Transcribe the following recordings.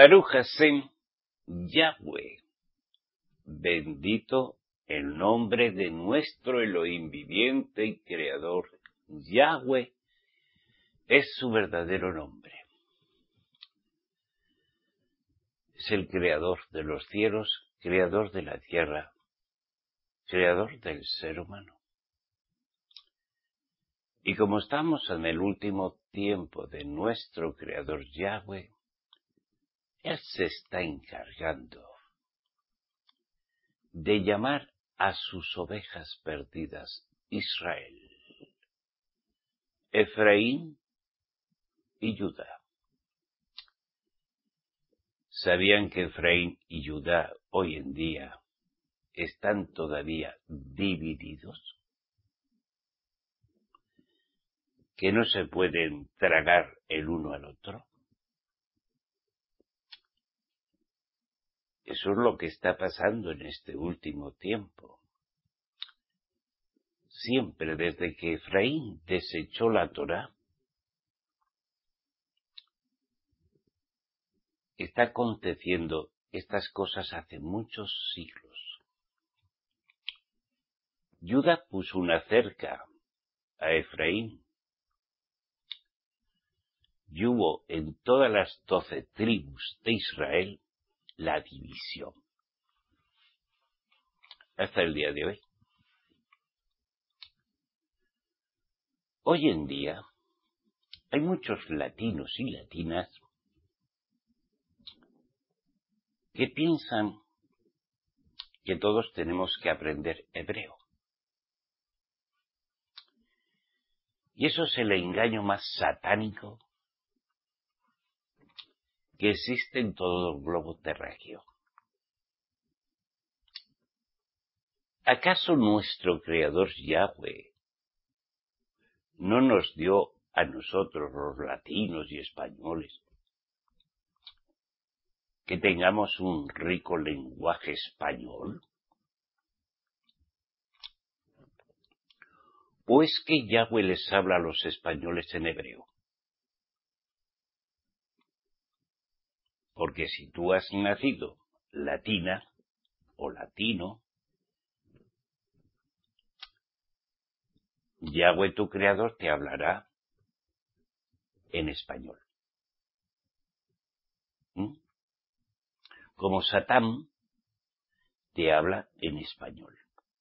Baruch Hashem, Yahweh, bendito el nombre de nuestro Elohim viviente y creador. Yahweh es su verdadero nombre. Es el creador de los cielos, creador de la tierra, creador del ser humano. Y como estamos en el último tiempo de nuestro creador Yahweh, Él se está encargando de llamar a sus ovejas perdidas Israel, Efraín y Judá. ¿Sabían que Efraín y Judá hoy en día están todavía divididos? ¿Que no se pueden tragar el uno al otro? Eso es lo que está pasando en este último tiempo. Siempre desde que Efraín desechó la Torá, está aconteciendo estas cosas hace muchos siglos. Judá puso una cerca a Efraín y hubo en todas las 12 tribus de Israel la división. Hasta el día de hoy. Hoy en día hay muchos latinos y latinas que piensan que todos tenemos que aprender hebreo. Y eso es el engaño más satánico que existe en todo el globo terráqueo. ¿Acaso nuestro Creador Yahweh no nos dio a nosotros, los latinos y españoles, que tengamos un rico lenguaje español? ¿O es que Yahweh les habla a los españoles en hebreo? Porque si tú has nacido latina o latino, Yahweh tu creador te hablará en español. Como Satán te habla en español.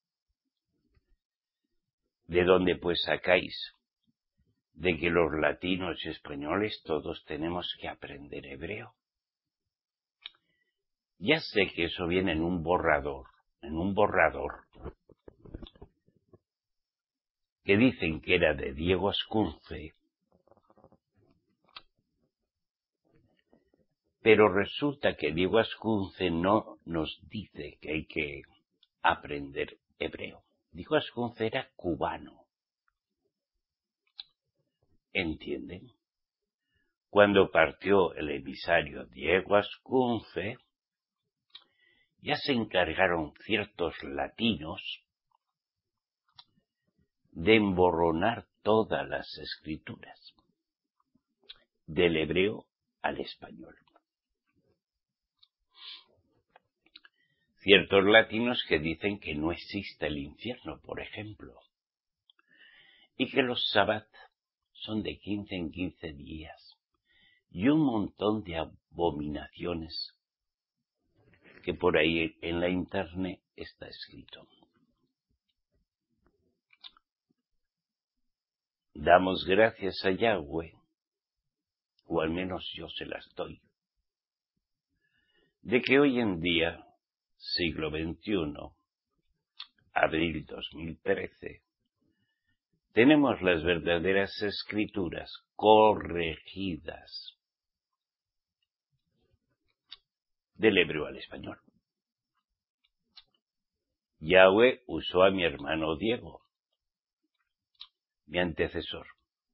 ¿De dónde pues sacáis de que los latinos y españoles todos tenemos que aprender hebreo? Ya sé que eso viene en un borrador, que dicen que era de Diego Ascunce, pero resulta que Diego Ascunce no nos dice que hay que aprender hebreo. Diego Ascunce era cubano. ¿Entienden? Cuando partió el emisario Diego Ascunce, ya se encargaron ciertos latinos de emborronar todas las escrituras, del hebreo al español. Ciertos latinos que dicen que no existe el infierno, por ejemplo, y que los sábados son de 15 en 15 días, y un montón de abominaciones que por ahí en la internet está escrito. Damos gracias a Yahweh, o al menos yo se las doy, de que hoy en día, siglo XXI, abril 2013, tenemos las verdaderas escrituras corregidas del hebreo al español. Yahweh usó a mi hermano Diego, mi antecesor.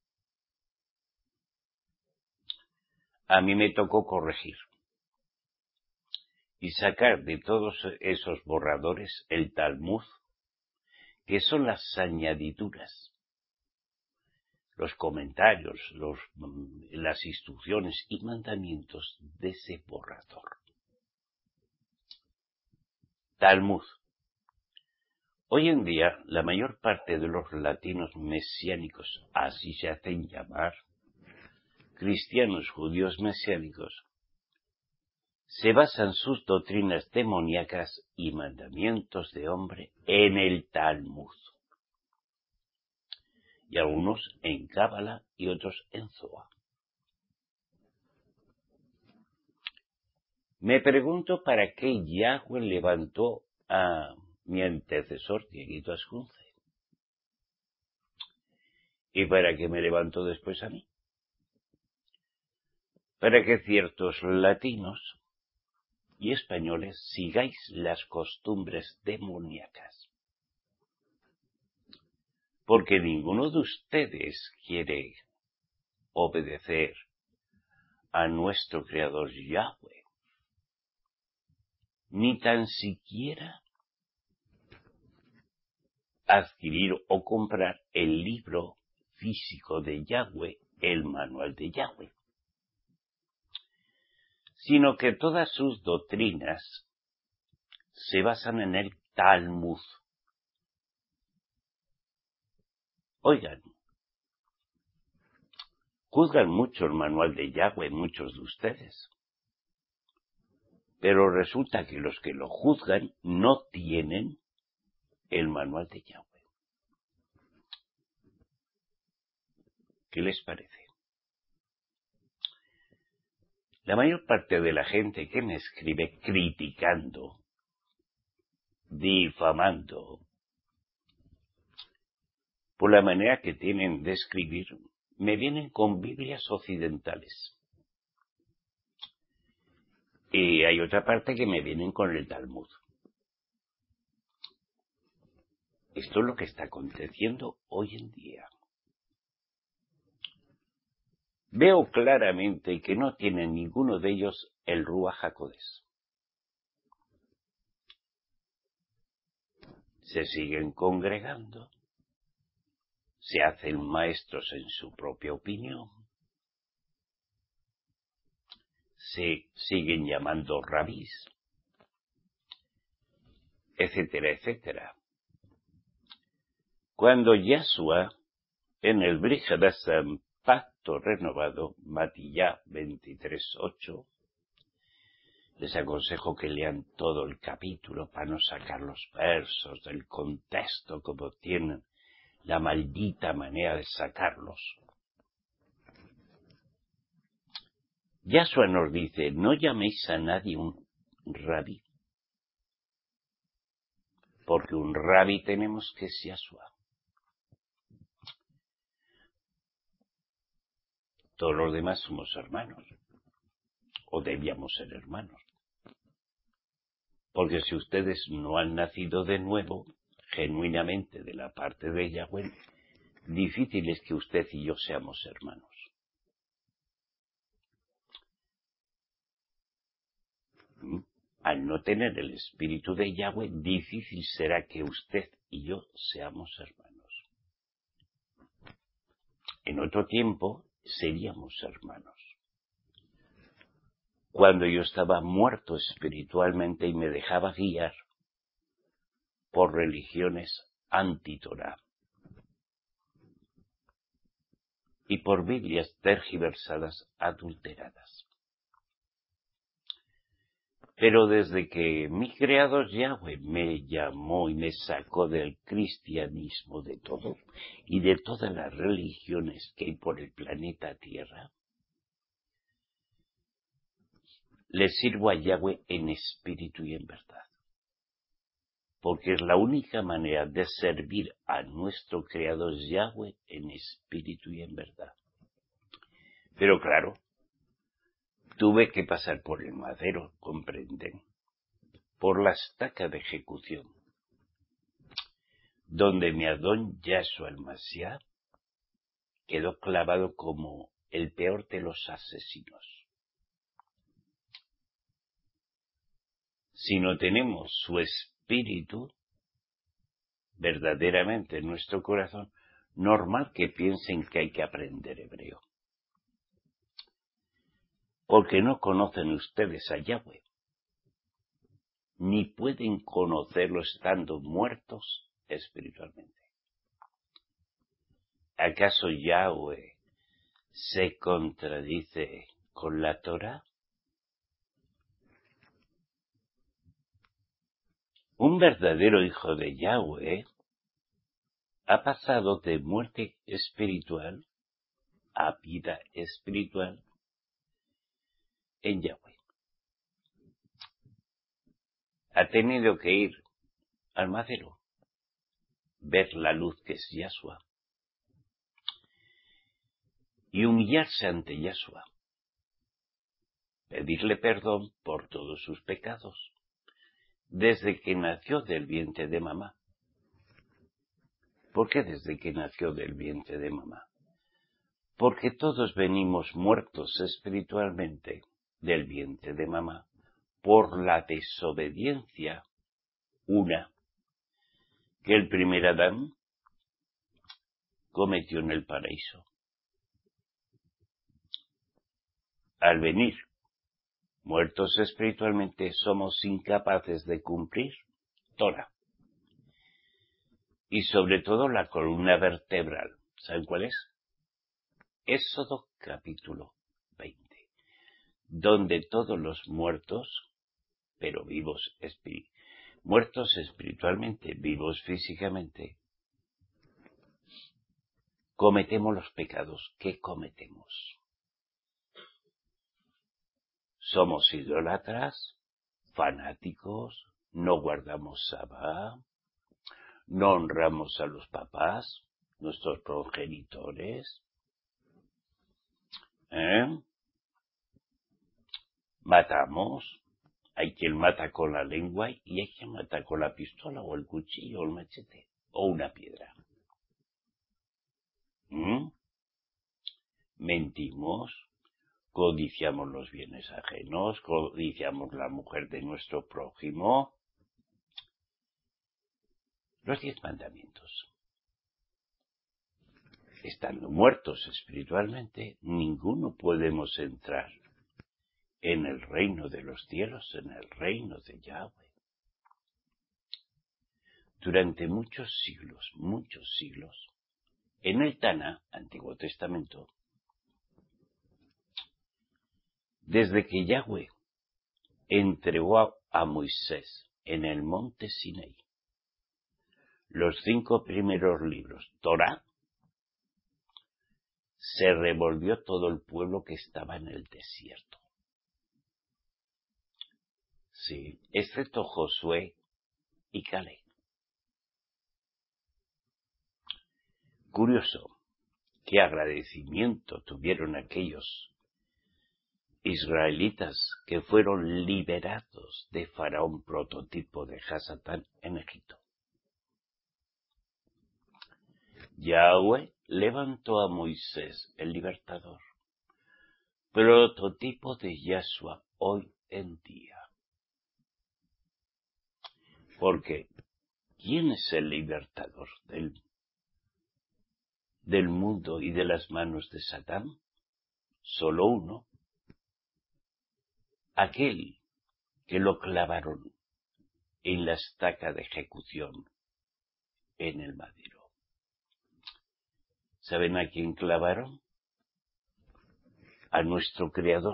A mí me tocó corregir y sacar de todos esos borradores el Talmud, que son las añadiduras, los comentarios, las instrucciones y mandamientos de ese borrador. Talmud. Hoy en día, la mayor parte de los latinos mesiánicos, así se hacen llamar, cristianos judíos mesiánicos, se basan sus doctrinas demoníacas y mandamientos de hombre en el Talmud. Y algunos en Cábala y otros en Zohar. Me pregunto para qué Yahweh levantó a mi antecesor, Dieguito Ascunce. ¿Y para qué me levantó después a mí? Para que ciertos latinos y españoles sigáis las costumbres demoníacas. Porque ninguno de ustedes quiere obedecer a nuestro Creador Yahweh, ni tan siquiera adquirir o comprar el libro físico de Yahweh, el manual de Yahweh, sino que todas sus doctrinas se basan en el Talmud. Oigan, juzgan mucho el manual de Yahweh, muchos de ustedes, pero resulta que los que lo juzgan no tienen el manual de Yahweh. ¿Qué les parece? La mayor parte de la gente que me escribe criticando, difamando, por la manera que tienen de escribir, me vienen con Biblias occidentales. Y hay otra parte que me vienen con el Talmud. Esto es lo que está aconteciendo hoy en día. Veo claramente que no tienen ninguno de ellos el Ruach HaKodesh. Se siguen congregando, se hacen maestros en su propia opinión, se siguen llamando rabís, etcétera, etcétera. Cuando Yahshua, en el Brit Hadashah, Pacto Renovado, Matillá 23:8, les aconsejo que lean todo el capítulo para no sacar los versos del contexto como tienen la maldita manera de sacarlos. Yahshua nos dice, no llaméis a nadie un rabí, porque un rabí tenemos que es Yahshua. Todos los demás somos hermanos, o debíamos ser hermanos. Porque si ustedes no han nacido de nuevo, genuinamente de la parte de Yahweh, difícil es que usted y yo seamos hermanos. Al no tener el espíritu de Yahweh, difícil será que usted y yo seamos hermanos. En otro tiempo seríamos hermanos. Cuando yo estaba muerto espiritualmente y me dejaba guiar por religiones anti-Torah y por Biblias tergiversadas, adulteradas. Pero desde que mi Creador Yahweh me llamó y me sacó del cristianismo de todo y de todas las religiones que hay por el planeta Tierra, le sirvo a Yahweh en espíritu y en verdad. Porque es la única manera de servir a nuestro Creador Yahweh en espíritu y en verdad. Pero claro, tuve que pasar por el madero, comprenden, por la estaca de ejecución, donde mi Adón Yahshua el Mashiach quedó clavado como el peor de los asesinos. Si no tenemos su espíritu verdaderamente en nuestro corazón, normal que piensen que hay que aprender hebreo. Porque no conocen ustedes a Yahweh, ni pueden conocerlo estando muertos espiritualmente. ¿Acaso Yahweh se contradice con la Torá? Un verdadero hijo de Yahweh ha pasado de muerte espiritual a vida espiritual en Yahweh. Ha tenido que ir al madero, ver la luz que es Yahshua y humillarse ante Yahshua, pedirle perdón por todos sus pecados, desde que nació del vientre de mamá. ¿Por qué desde que nació del vientre de mamá? Porque todos venimos muertos espiritualmente del vientre de mamá por la desobediencia, una, que el primer Adán cometió en el paraíso. Al venir muertos espiritualmente, somos incapaces de cumplir Torah. Y sobre todo la columna vertebral. ¿Saben cuál es? Éxodo capítulo 20. Donde todos los muertos, pero vivos, muertos espiritualmente, vivos físicamente, cometemos los pecados que cometemos. Somos idólatras, fanáticos, no guardamos Sabá, no honramos a los papás, nuestros progenitores, matamos, hay quien mata con la lengua y hay quien mata con la pistola o el cuchillo o el machete o una piedra. Mentimos, codiciamos los bienes ajenos, codiciamos la mujer de nuestro prójimo. Los 10 mandamientos. Estando muertos espiritualmente, ninguno podemos entrar en el reino de los cielos, en el reino de Yahweh. Durante muchos siglos, en el Taná, Antiguo Testamento, desde que Yahweh entregó a Moisés en el monte Sinaí los 5 primeros libros, Torá, se revolvió todo el pueblo que estaba en el desierto. Sí, excepto Josué y Caleb. Curioso, qué agradecimiento tuvieron aquellos israelitas que fueron liberados de Faraón, prototipo de Hasatán, en Egipto. Yahweh levantó a Moisés, el libertador, prototipo de Yahshua hoy en día. Porque, ¿quién es el libertador del mundo y de las manos de Satán? Solo uno. Aquel que lo clavaron en la estaca de ejecución en el madero. ¿Saben a quién clavaron? A nuestro Creador.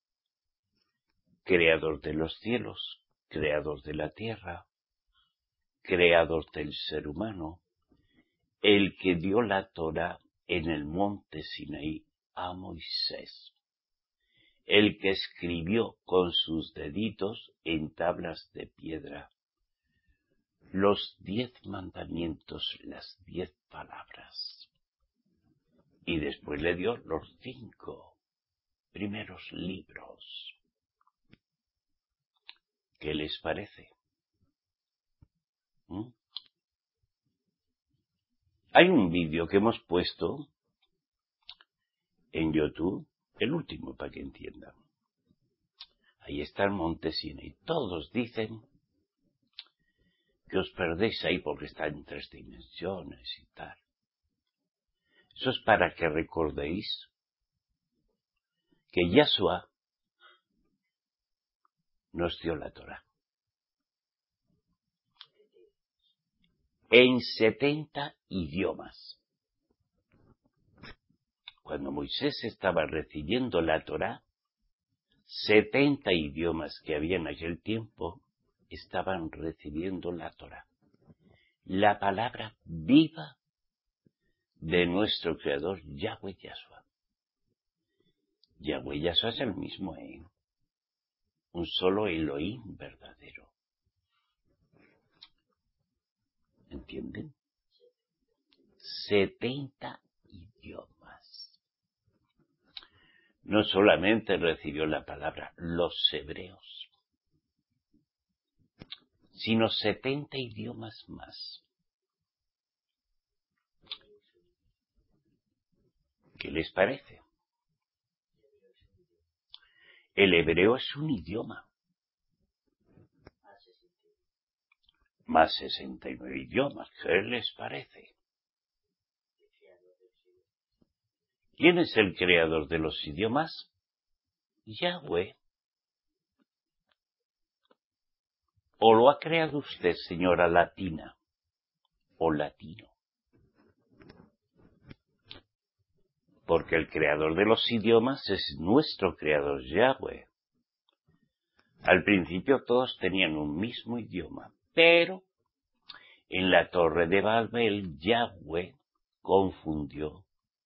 Creador de los cielos, creador de la tierra, creador del ser humano, el que dio la Torá en el monte Sinaí a Moisés, el que escribió con sus deditos en tablas de piedra los 10 mandamientos, las 10 palabras. Y después le dio los 5 primeros libros. ¿Qué les parece? Hay un vídeo que hemos puesto en YouTube, el último para que entiendan. Ahí está el monte Sinaí. Todos dicen que os perdéis ahí porque está en 3 dimensiones y tal. Eso es para que recordéis que Yahshua nos dio la Torá. En 70 idiomas. Cuando Moisés estaba recibiendo la Torá, 70 idiomas que había en aquel tiempo estaban recibiendo la Torá. La palabra viva de nuestro Creador, Yahweh Yahshua. Yahweh Yahshua es el mismo, un solo Elohim verdadero. ¿Entienden? 70 idiomas. No solamente recibió la palabra los hebreos, sino 70 idiomas más. ¿Qué les parece? El hebreo es un idioma. Más 69 idiomas. ¿Qué les parece? ¿Quién es el creador de los idiomas? Yahweh. ¿O lo ha creado usted, señora latina o latino? Porque el creador de los idiomas es nuestro creador, Yahweh. Al principio todos tenían un mismo idioma, pero en la torre de Babel, Yahweh confundió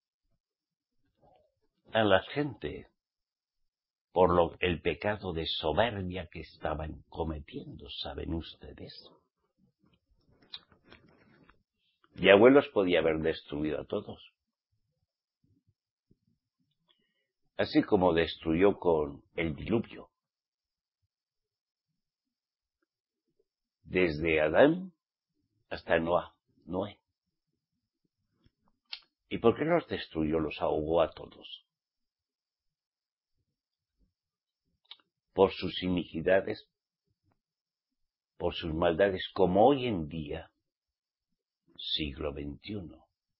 a la gente por el pecado de soberbia que estaban cometiendo, ¿saben ustedes? Yahweh los podía haber destruido a todos. Así como destruyó con el diluvio. Desde Adán hasta Noé. ¿Y por qué los destruyó? Los ahogó a todos. Por sus iniquidades, por sus maldades, como hoy en día, siglo XXI.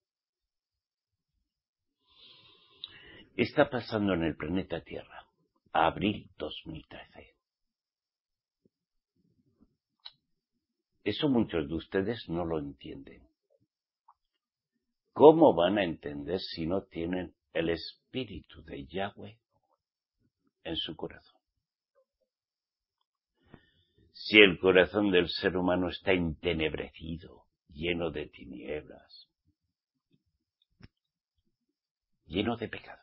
Está pasando en el planeta Tierra, abril 2013. Eso muchos de ustedes no lo entienden. ¿Cómo van a entender si no tienen el espíritu de Yahweh en su corazón? Si el corazón del ser humano está entenebrecido, lleno de tinieblas, lleno de pecado,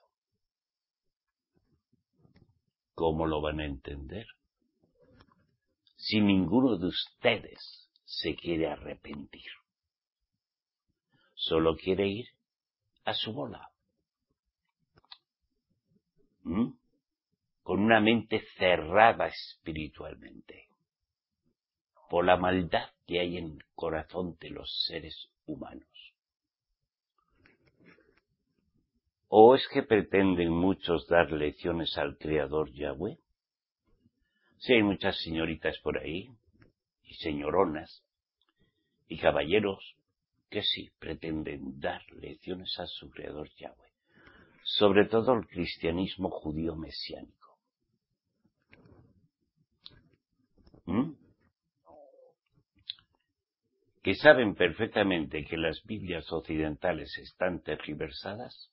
¿cómo lo van a entender? Si ninguno de ustedes se quiere arrepentir, solo quiere ir a su bola. Con una mente cerrada espiritualmente, por la maldad que hay en el corazón de los seres humanos. ¿O es que pretenden muchos dar lecciones al Creador Yahweh? Sí, hay muchas señoritas por ahí, y señoronas, y caballeros, que sí pretenden dar lecciones a su Creador Yahweh. Sobre todo el cristianismo judío mesiánico. Que saben perfectamente que las Biblias occidentales están tergiversadas,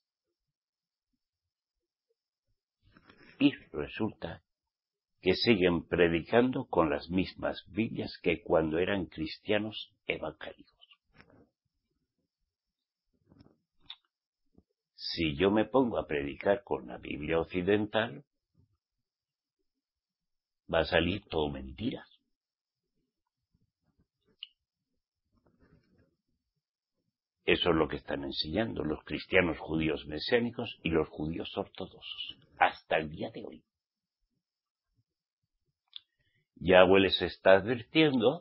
y resulta que siguen predicando con las mismas Biblias que cuando eran cristianos evangélicos. Si yo me pongo a predicar con la Biblia occidental, va a salir todo mentiras. Eso es lo que están enseñando los cristianos judíos mesiánicos y los judíos ortodoxos, hasta el día de hoy. Yahweh les está advirtiendo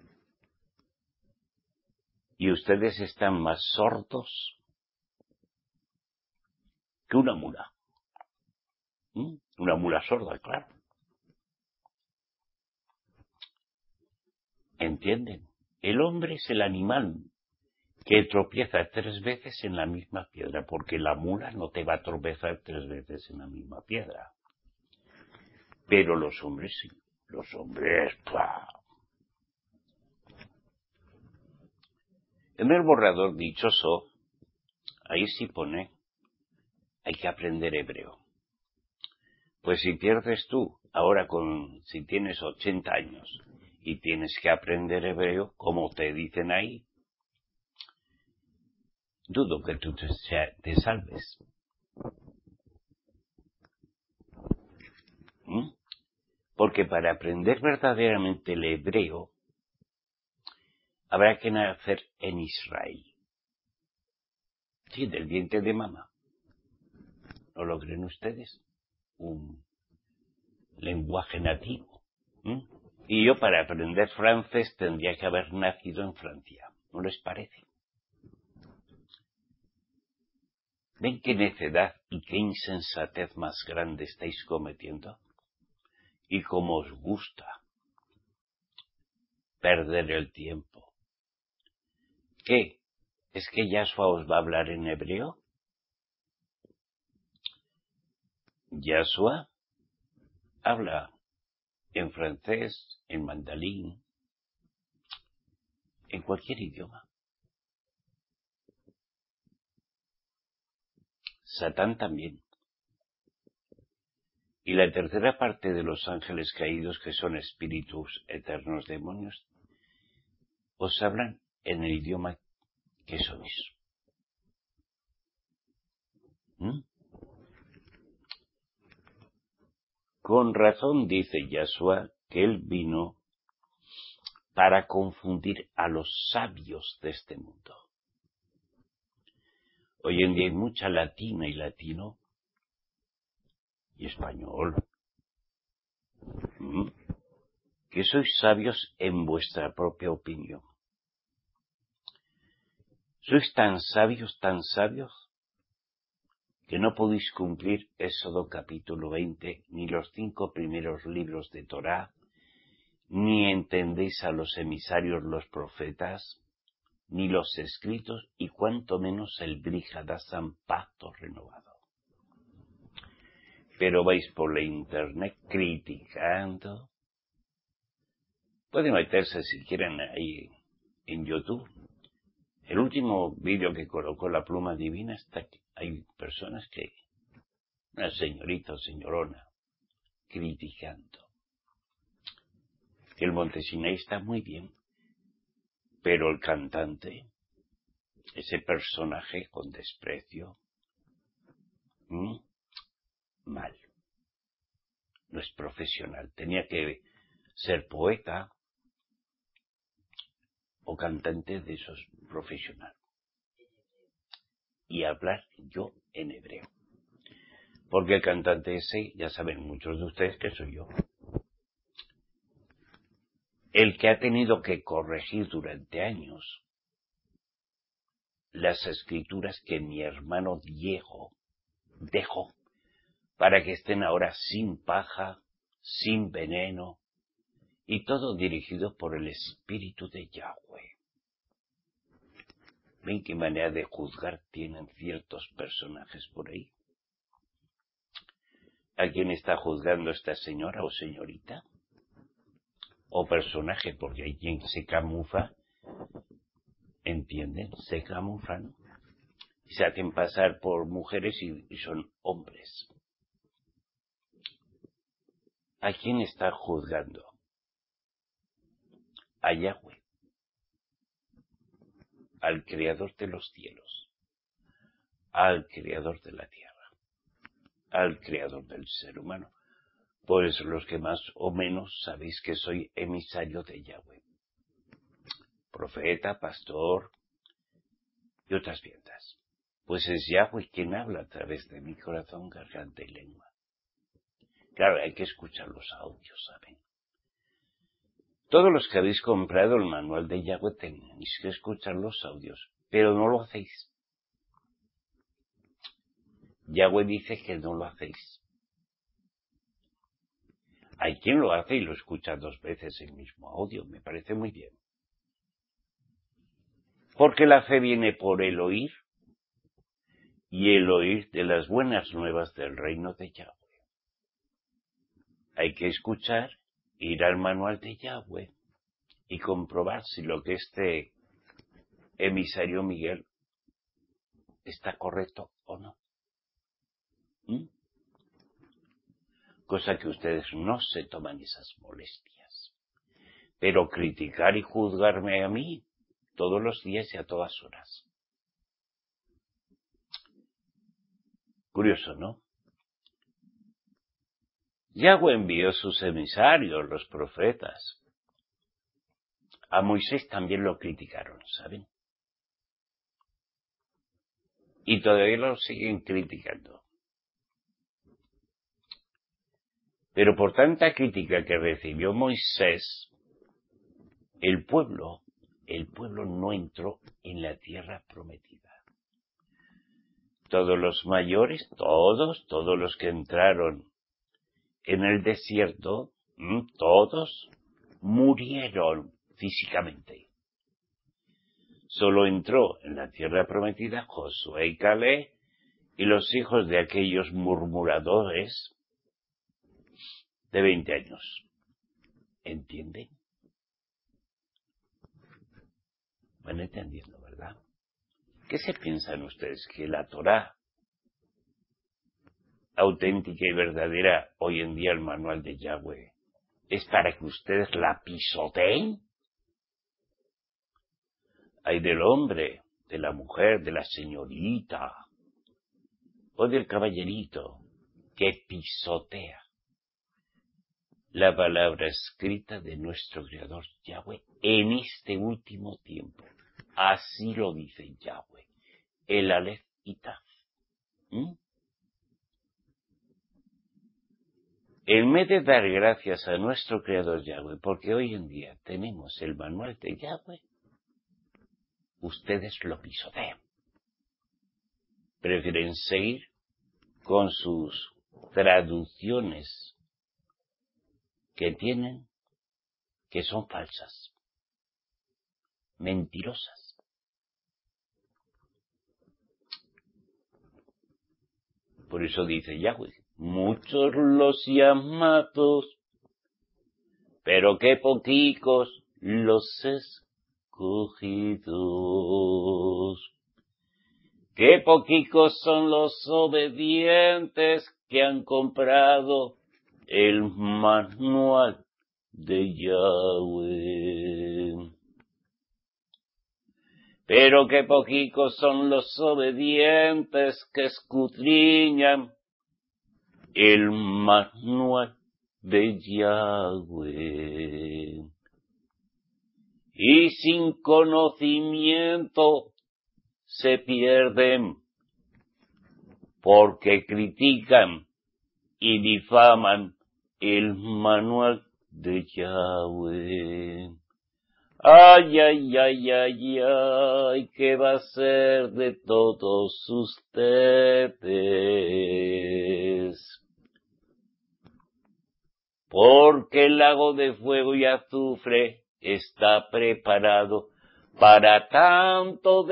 y ustedes están más sordos que una mula. Una mula sorda, claro. ¿Entienden? El hombre es el animal que tropieza 3 veces en la misma piedra, porque la mula no te va a tropezar 3 veces en la misma piedra. Pero los hombres sí. Los hombres, ¡pua! En el borrador dichoso, ahí sí pone, hay que aprender hebreo. Pues si pierdes tú, ahora si tienes 80 años y tienes que aprender hebreo, como te dicen ahí, dudo que tú te salves. Porque para aprender verdaderamente el hebreo, habrá que nacer en Israel. Sí, del vientre de mamá. ¿No lo creen ustedes? Un lenguaje nativo. Y yo para aprender francés tendría que haber nacido en Francia. ¿No les parece? ¿Ven qué necedad y qué insensatez más grande estáis cometiendo? Y cómo os gusta perder el tiempo. ¿Qué? ¿Es que Yahshua os va a hablar en hebreo? Yahshua habla en francés, en mandarín, en cualquier idioma. Satán también. Y la tercera parte de los ángeles caídos, que son espíritus eternos demonios, os hablan en el idioma que sois. Con razón dice Yahshua que él vino para confundir a los sabios de este mundo. Hoy en día hay mucha latina y latino y español, que sois sabios en vuestra propia opinión. Sois tan sabios, que no podéis cumplir Éxodo capítulo 20, ni los 5 primeros libros de Torá, ni entendéis a los emisarios los profetas, ni los escritos, y cuanto menos el Brit Hadashah, pacto renovado. Pero vais por la internet criticando. Pueden meterse si quieren ahí en YouTube. El último vídeo que colocó la pluma divina está aquí. Hay personas que, una señorita o señorona, criticando. Que el Montesinaí está muy bien, pero el cantante, ese personaje con desprecio, mal. No es profesional. Tenía que ser poeta o cantante de esos profesionales. Y hablar yo en hebreo. Porque el cantante ese, ya saben muchos de ustedes que soy yo. El que ha tenido que corregir durante años las escrituras que mi hermano Diego dejó para que estén ahora sin paja, sin veneno, y todo dirigido por el Espíritu de Yahweh. ¿Ven qué manera de juzgar tienen ciertos personajes por ahí? ¿A quién está juzgando esta señora o señorita? O personaje, porque hay quien se camufla, ¿entienden? Se camuflan y se hacen pasar por mujeres y son hombres. ¿A quién está juzgando? A Yahweh, al creador de los cielos, al creador de la tierra, al creador del ser humano. Pues los que más o menos sabéis que soy emisario de Yahweh, profeta, pastor y otras vientas. Pues es Yahweh quien habla a través de mi corazón, garganta y lengua. Claro, hay que escuchar los audios, ¿saben? Todos los que habéis comprado el manual de Yahweh tenéis que escuchar los audios, pero no lo hacéis. Yahweh dice que no lo hacéis. Hay quien lo hace y lo escucha 2 veces el mismo audio, me parece muy bien. Porque la fe viene por el oír, y el oír de las buenas nuevas del reino de Yahweh. Hay que escuchar, ir al manual de Yahweh y comprobar si lo que este emisario Miguel está correcto o no. Cosa que ustedes no se toman esas molestias. Pero criticar y juzgarme a mí todos los días y a todas horas. Curioso, ¿no? Yahweh envió sus emisarios, los profetas. A Moisés también lo criticaron, ¿saben? Y todavía lo siguen criticando. Pero por tanta crítica que recibió Moisés, el pueblo no entró en la tierra prometida. Todos los mayores, todos los que entraron en el desierto, todos murieron físicamente. Solo entró en la tierra prometida Josué y Caleb y los hijos de aquellos murmuradores de 20 años. ¿Entienden? Van entendiendo, ¿verdad? ¿Qué se piensan ustedes? ¿Que la Torá auténtica y verdadera, hoy en día el manual de Yahweh, es para que ustedes la pisoteen? Hay del hombre, de la mujer, de la señorita o del caballerito que pisotea la palabra escrita de nuestro Creador Yahweh en este último tiempo. Así lo dice Yahweh, el Aleph y Taf. En vez de dar gracias a nuestro Creador Yahweh, porque hoy en día tenemos el manual de Yahweh, ustedes lo pisotean. Prefieren seguir con sus traducciones que tienen, que son falsas, mentirosas. Por eso dice Yahweh, muchos los llamados, pero qué poquicos los escogidos. Qué poquicos son los obedientes que han comprado el manual de Yahweh. Pero qué poquicos son los obedientes que escudriñan el manual de Yahweh. Y sin conocimiento se pierden porque critican y difaman el manual de Yahweh. Ay, ay, ay, ay, ay, ¿qué va a ser de todos ustedes? Porque el lago de fuego y azufre está preparado para tanto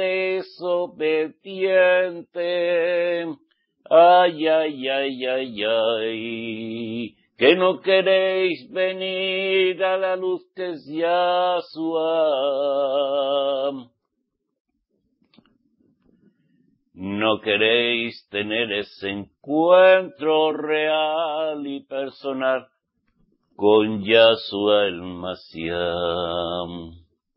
desobediente. Ay, ay, ay, ay, ay, que no queréis venir a la luz que es Yahshua. No queréis tener ese encuentro real y personal con Yahshua el Mashiach.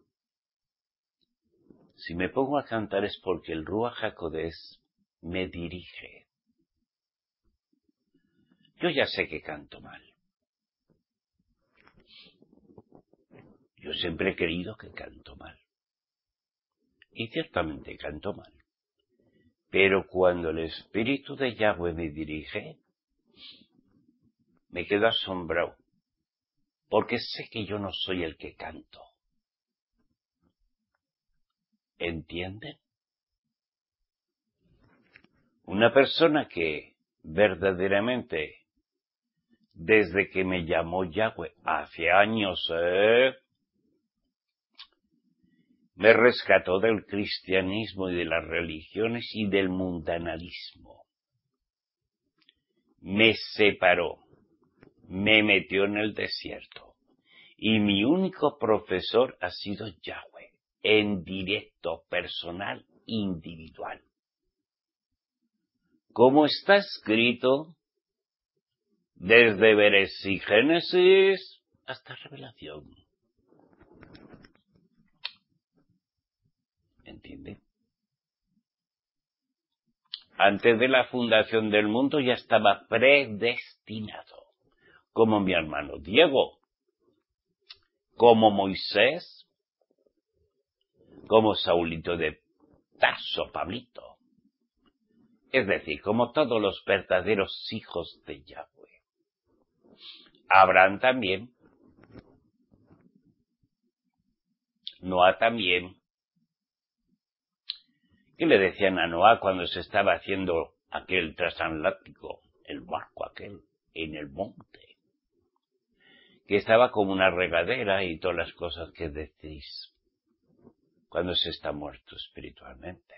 Si me pongo a cantar es porque el Ruach HaKodesh me dirige. Yo ya sé que canto mal. Yo siempre he creído que canto mal. Y ciertamente canto mal. Pero cuando el Espíritu de Yahweh me dirige, me quedo asombrado. Porque sé que yo no soy el que canto. ¿Entienden? Una persona que verdaderamente, desde que me llamó Yahweh, hace años, Me rescató del cristianismo y de las religiones y del mundanalismo. Me separó, me metió en el desierto. Y mi único profesor ha sido Yahweh, en directo, personal, individual. Como está escrito, desde Bereshit y Génesis hasta Revelación. ¿Entiende? Antes de la fundación del mundo ya estaba predestinado. Como mi hermano Diego, como Moisés, como Saulito de Tarso, Pablito. Es decir, como todos los verdaderos hijos de Yahweh. Abraham también, Noah también. ¿Qué le decían a Noah cuando se estaba haciendo aquel transatlántico, el barco aquel, en el monte? Que estaba como una regadera y todas las cosas que decís cuando se está muerto espiritualmente.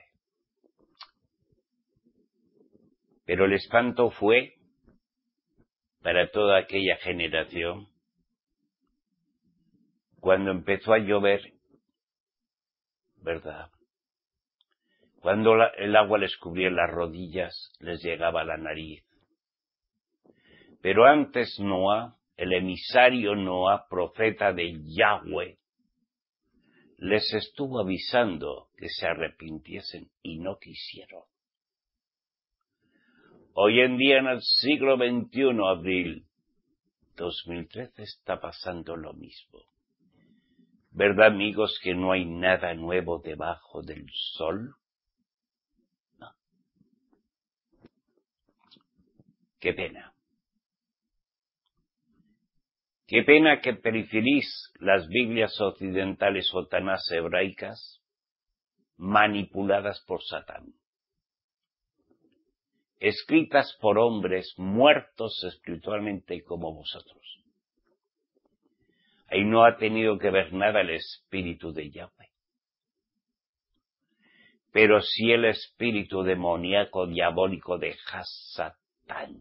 Pero el espanto fue para toda aquella generación cuando empezó a llover, ¿verdad? Cuando el agua les cubría las rodillas, les llegaba a la nariz. Pero antes Noah, el emisario Noah, profeta de Yahweh, les estuvo avisando que se arrepintiesen y no quisieron. Hoy en día, en el siglo XXI, abril 2013, está pasando lo mismo. ¿Verdad, amigos, que no hay nada nuevo debajo del sol? No. Qué pena. Qué pena que preferís las Biblias occidentales o Tanás hebraicas manipuladas por Satán, escritas por hombres muertos espiritualmente como vosotros. Ahí no ha tenido que ver nada el espíritu de Yahweh, pero sí el espíritu demoníaco diabólico de Satán.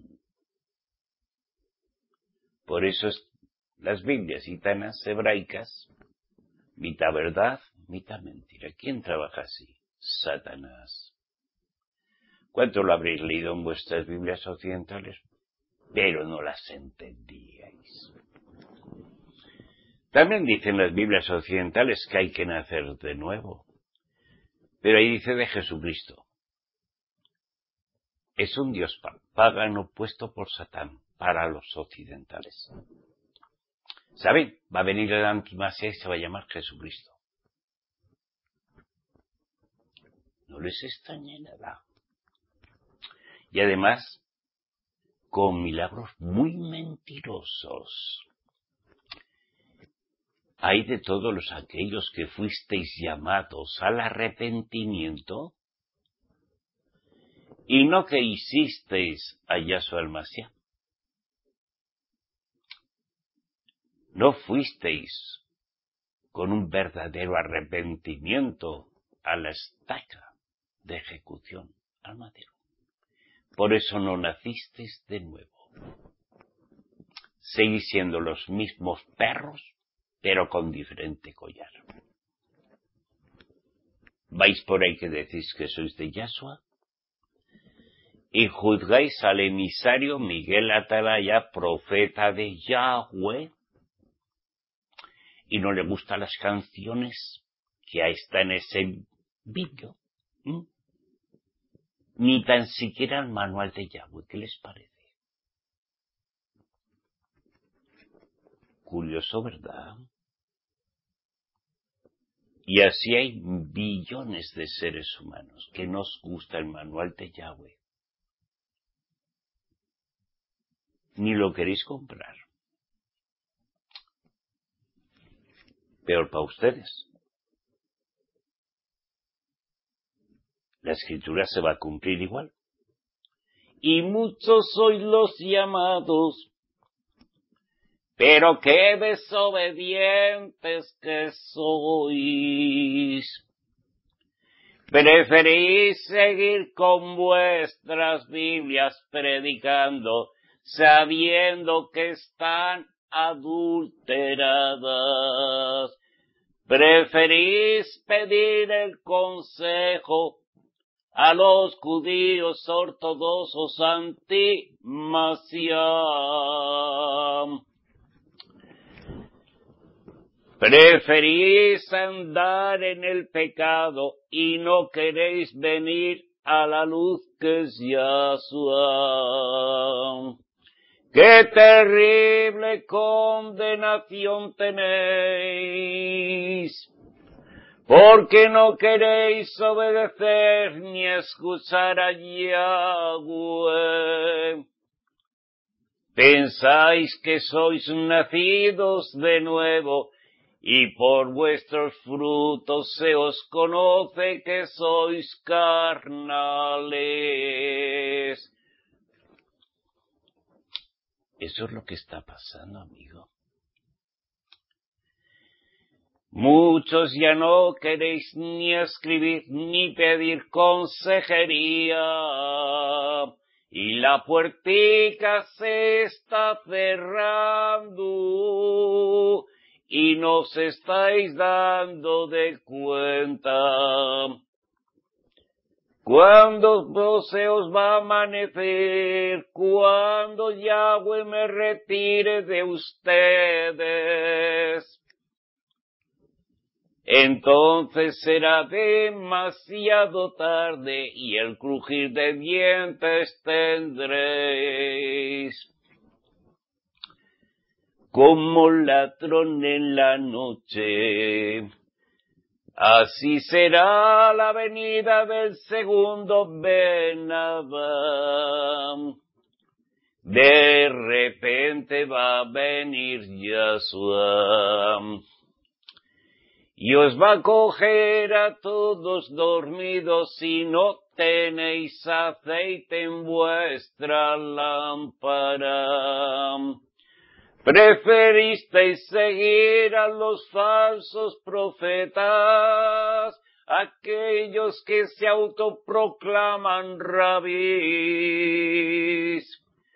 Por eso las Biblias y Tanás hebraicas, mitad verdad, mitad mentira. ¿Quién trabaja así? Satanás. ¿Cuánto lo habréis leído en vuestras Biblias occidentales? Pero no las entendíais. También dicen las Biblias occidentales que hay que nacer de nuevo. Pero ahí dice de Jesucristo. Es un Dios pagano puesto por Satán para los occidentales. ¿Saben? Va a venir el antimasía y se va a llamar Jesucristo. No les extraña nada. Y además, con milagros muy mentirosos. Hay de todos los aquellos que fuisteis llamados al arrepentimiento y no que hicisteis a Yahshua el Mashiach. No fuisteis con un verdadero arrepentimiento a la estaca de ejecución al madero. Por eso no nacisteis de nuevo. Seguís siendo los mismos perros, pero con diferente collar. Vais por ahí que decís que sois de Yahshua y juzgáis al emisario Miguel Atalaya, profeta de Yahweh, y no le gustan las canciones que ahí está en ese vídeo, ni tan siquiera el manual de Yahweh. ¿Qué les parece? Curioso, ¿verdad? Y así hay billones de seres humanos que nos gusta el manual de Yahweh. Ni lo queréis comprar. Peor para ustedes. La escritura se va a cumplir igual. Y muchos sois los llamados, pero qué desobedientes que sois. Preferís seguir con vuestras Biblias predicando, sabiendo que están adulteradas. Preferís pedir el consejo a los judíos ortodoxos anti-Masiam. Preferís andar en el pecado y no queréis venir a la luz que es Yahshua. ¡Qué terrible condenación tenéis! Porque no queréis obedecer ni escuchar a Yahweh. Pensáis que sois nacidos de nuevo, y por vuestros frutos se os conoce que sois carnales. Eso es lo que está pasando, amigo. Muchos ya no queréis ni escribir ni pedir consejería, y la puertica se está cerrando, y no os estáis dando de cuenta. ¿Cuándo se os va a amanecer? ¿Cuándo Yahweh me retire de ustedes? Entonces será demasiado tarde y el crujir de dientes tendréis. Como ladrón en la noche, así será la venida del segundo Ben Adam. De repente va a venir Yahshua y os va a coger a todos dormidos si no tenéis aceite en vuestra lámpara. Preferisteis seguir a los falsos profetas, aquellos que se autoproclaman rabís,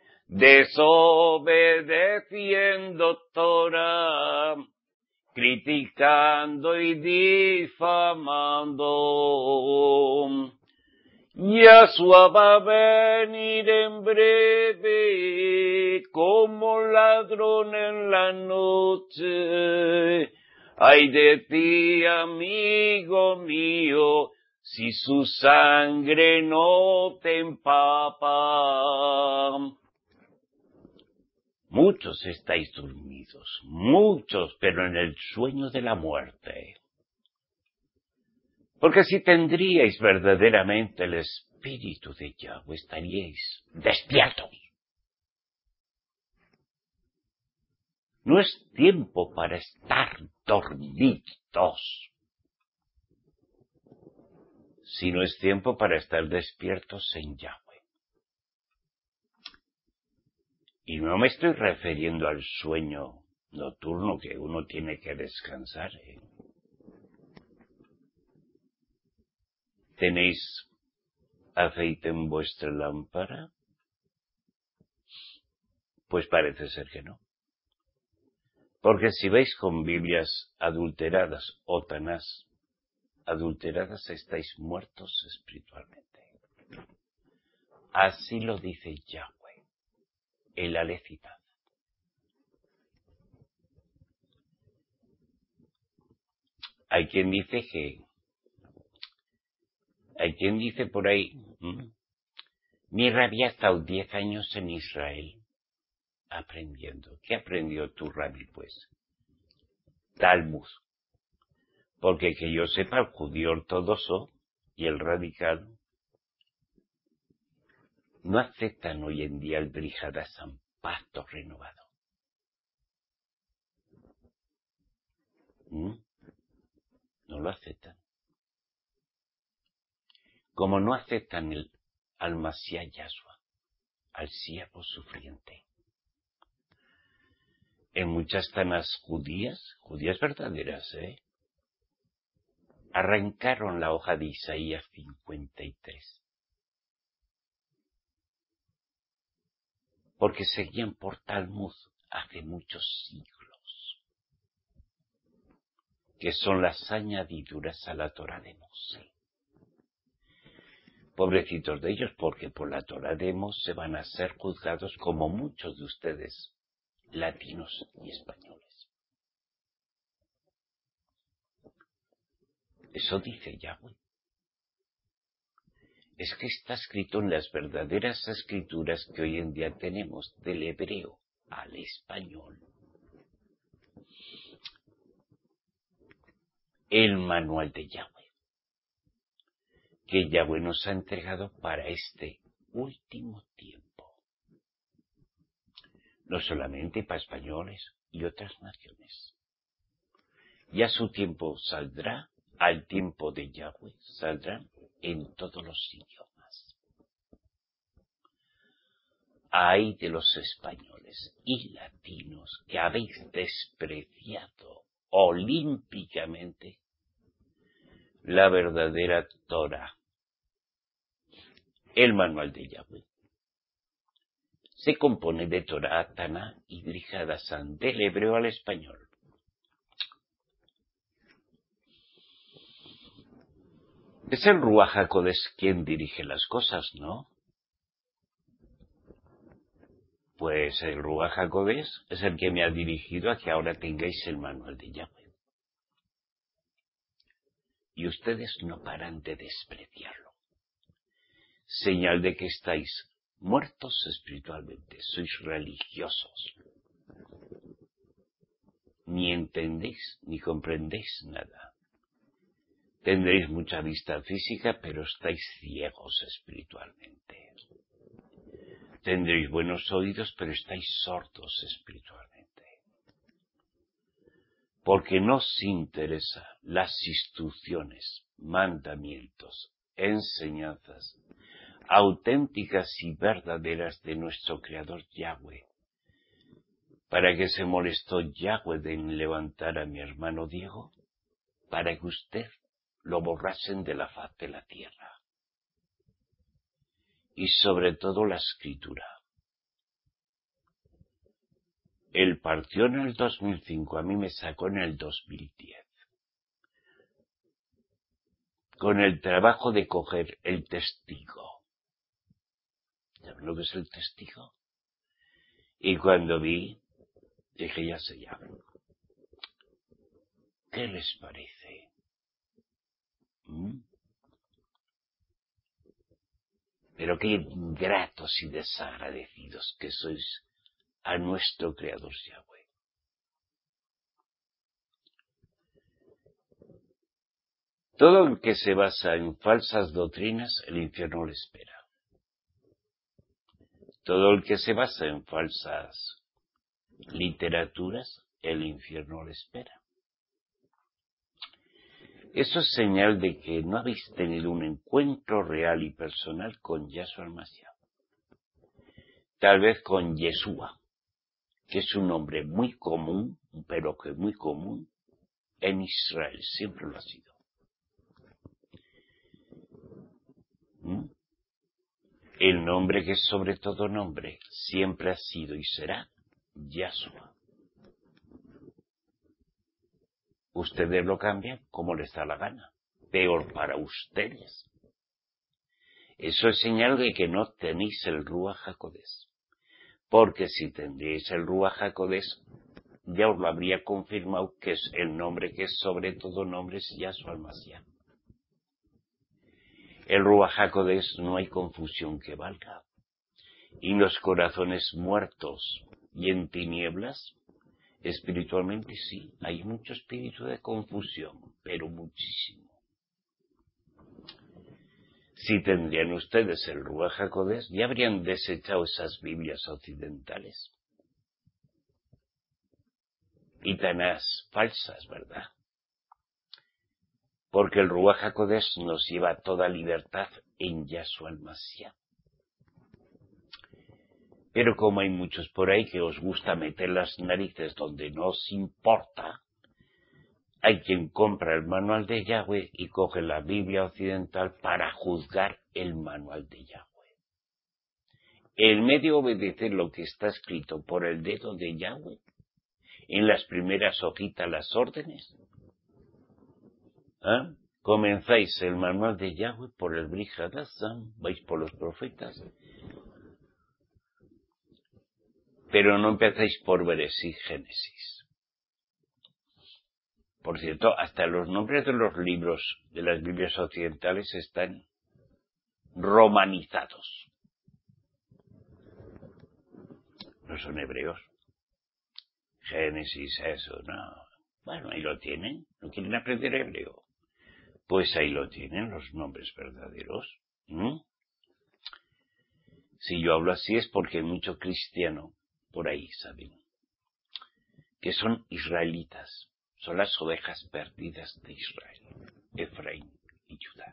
desobedeciendo Torah, criticando y difamando. Yahshua va a venir en breve, como ladrón en la noche. Ay de ti, amigo mío, si su sangre no te empapa. Muchos estáis dormidos, muchos, pero en el sueño de la muerte. Porque si tendríais verdaderamente el espíritu de Yahweh, estaríais despiertos. No es tiempo para estar dormidos, sino es tiempo para estar despiertos en Yahweh. Y no me estoy refiriendo al sueño nocturno que uno tiene que descansar. ¿Tenéis aceite en vuestra lámpara? Pues parece ser que no. Porque si veis con Biblias adulteradas o Tanás adulteradas, estáis muertos espiritualmente. Así lo dice Yahweh, el Aleph-Tav. Hay quien dice por ahí, mi rabí ha estado 10 años en Israel aprendiendo. ¿Qué aprendió tu rabí, pues? Talmud. Porque que yo sepa, el judío ortodoxo y el radical no aceptan hoy en día el Brit Hadashah, pacto renovado. No lo aceptan. Como no aceptan al Mashiach Yahshua, al siervo sufriente. en muchas tanas judías verdaderas, arrancaron la hoja de Isaías 53. Porque seguían por Talmud hace muchos siglos, que son las añadiduras a la Torá de Mosé. Pobrecitos de ellos, porque por la Torá de Mosé van a ser juzgados como muchos de ustedes, latinos y españoles. Eso dice Yahweh. Es que está escrito en las verdaderas escrituras que hoy en día tenemos, del hebreo al español. El manual de Yahweh, que Yahweh nos ha entregado para este último tiempo. No solamente para españoles y otras naciones. Y a su tiempo saldrá, al tiempo de Yahweh, saldrán en todos los idiomas. Ay de los españoles y latinos que habéis despreciado olímpicamente la verdadera Torá, el manual de Yahweh. Se compone de Torá, Taná y Brihadasán, del hebreo al español. Es el Ruach HaKodesh quien dirige las cosas, ¿no? Pues el Ruach HaKodesh es el que me ha dirigido a que ahora tengáis el manual de Yahweh. Y ustedes no paran de despreciarlo. Señal de que estáis muertos espiritualmente, sois religiosos. Ni entendéis ni comprendéis nada. Tendréis mucha vista física, pero estáis ciegos espiritualmente. Tendréis buenos oídos, pero estáis sordos espiritualmente. Porque no os interesa las instrucciones, mandamientos, enseñanzas auténticas y verdaderas de nuestro Creador Yahweh. ¿Para qué se molestó Yahweh en levantar a mi hermano Diego? Para que usted lo borrasen de la faz de la tierra. Y sobre todo la escritura. Él partió en el 2005, a mí me sacó en el 2010. Con el trabajo de coger el testigo. ¿Saben lo que es el testigo? Y cuando vi, dije, ya sé ya. ¿Qué les parece? Pero qué ingratos y desagradecidos que sois a nuestro Creador Yahweh. Todo el que se basa en falsas doctrinas, el infierno le espera. Todo el que se basa en falsas literaturas, el infierno le espera. Eso es señal de que no habéis tenido un encuentro real y personal con Yahshua el-Mashiach. Tal vez con Yeshua, que es un nombre muy común, pero que muy común en Israel, siempre lo ha sido. El nombre que es sobre todo nombre siempre ha sido y será Yahshua. Ustedes lo cambian como les da la gana. Peor para ustedes. Eso es señal de que no tenéis el Ruach HaKodesh. Porque si tendríais el Ruach HaKodesh, ya os lo habría confirmado que es el nombre que es sobre todo nombre es Yahshua el-Mashiach. El Ruach HaKodesh no hay confusión que valga. Y los corazones muertos y en tinieblas, espiritualmente sí, hay mucho espíritu de confusión, pero muchísimo. Si tendrían ustedes el Ruach HaKodesh, ya habrían desechado esas Biblias occidentales. Y tanás falsas, ¿verdad? Porque el Ruach HaKodesh nos lleva a toda libertad en Yahshua el-Mashiach. Pero como hay muchos por ahí que os gusta meter las narices donde no os importa, hay quien compra el manual de Yahweh y coge la Biblia occidental para juzgar el manual de Yahweh. En medio de obedecer lo que está escrito por el dedo de Yahweh, en las primeras hojitas las órdenes, comenzáis el manual de Yahweh por el Brit Hadashah, vais por los profetas, pero no empezáis por Bereshit, Génesis. Por cierto, hasta los nombres de los libros de las Biblias occidentales están romanizados. No son hebreos. Génesis, eso, no. Bueno, ahí lo tienen. ¿No quieren aprender hebreo? Pues ahí lo tienen, los nombres verdaderos. Si yo hablo así es porque hay mucho cristiano por ahí, ¿saben? Que son israelitas. Son las ovejas perdidas de Israel, Efraín y Judá.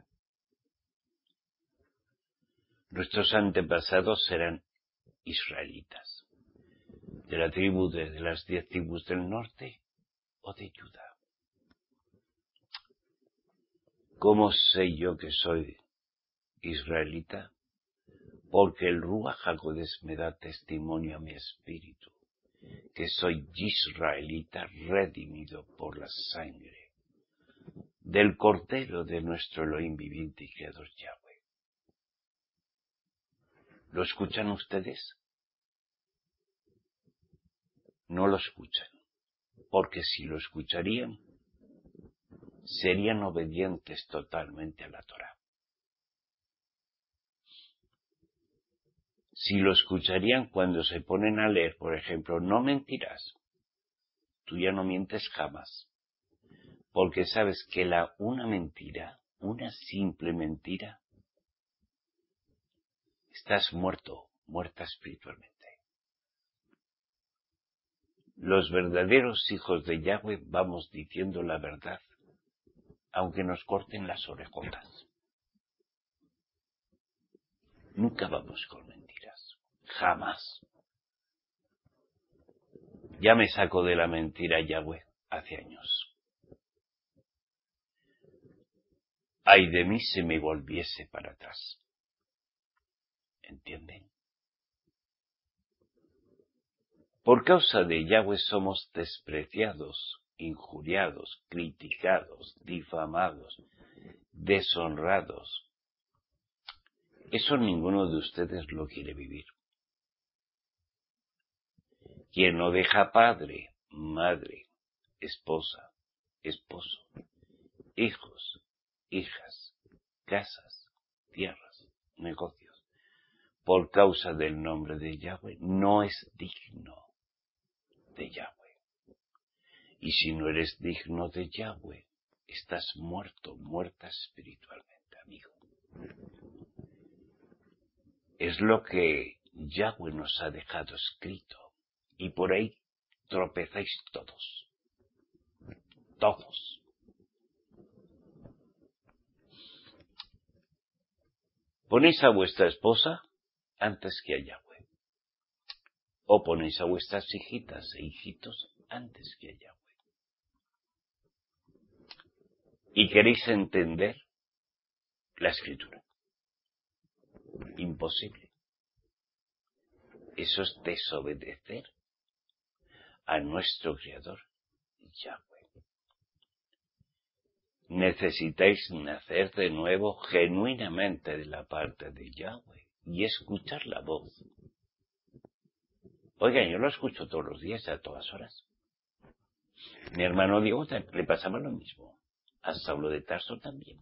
Nuestros antepasados eran israelitas, de la tribu de las 10 tribus del norte o de Judá. ¿Cómo sé yo que soy israelita? Porque el Ruach HaKodesh me da testimonio a mi espíritu, que soy israelita redimido por la sangre del Cordero de nuestro Elohim viviente y creador Yahweh. ¿Lo escuchan ustedes? No lo escuchan, porque si lo escucharían, serían obedientes totalmente a la Torá. Si lo escucharían cuando se ponen a leer, por ejemplo, no mentirás, tú ya no mientes jamás, porque sabes que una mentira, una simple mentira, estás muerto, muerta espiritualmente. Los verdaderos hijos de Yahweh vamos diciendo la verdad, aunque nos corten las orejotas. Nunca vamos con mentiras, jamás. Ya me saco de la mentira Yahweh hace años. Ay de mí si me volviese para atrás. ¿Entienden? Por causa de Yahweh somos despreciados, injuriados, criticados, difamados, deshonrados. Eso ninguno de ustedes lo quiere vivir. Quien no deja padre, madre, esposa, esposo, hijos, hijas, casas, tierras, negocios, por causa del nombre de Yahweh, no es digno de Yahweh. Y si no eres digno de Yahweh, estás muerto, muerta espiritualmente, amigo. Es lo que Yahweh nos ha dejado escrito. Y por ahí tropezáis todos. Todos. Ponéis a vuestra esposa antes que a Yahweh. O ponéis a vuestras hijitas e hijitos antes que a Yahweh. Y queréis entender la Escritura. Imposible. Eso es desobedecer a nuestro Creador, Yahweh. Necesitáis nacer de nuevo genuinamente de la parte de Yahweh y escuchar la voz. Oigan, yo lo escucho todos los días, a todas horas. Mi hermano Diego le pasaba lo mismo. A Saulo de Tarso también.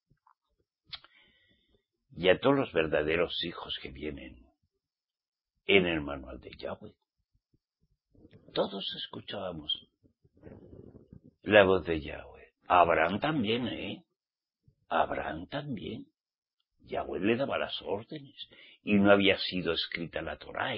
Y a todos los verdaderos hijos que vienen en el manual de Yahweh. Todos escuchábamos la voz de Yahweh. Abraham también, Abraham también. Yahweh le daba las órdenes. Y no había sido escrita la Torá,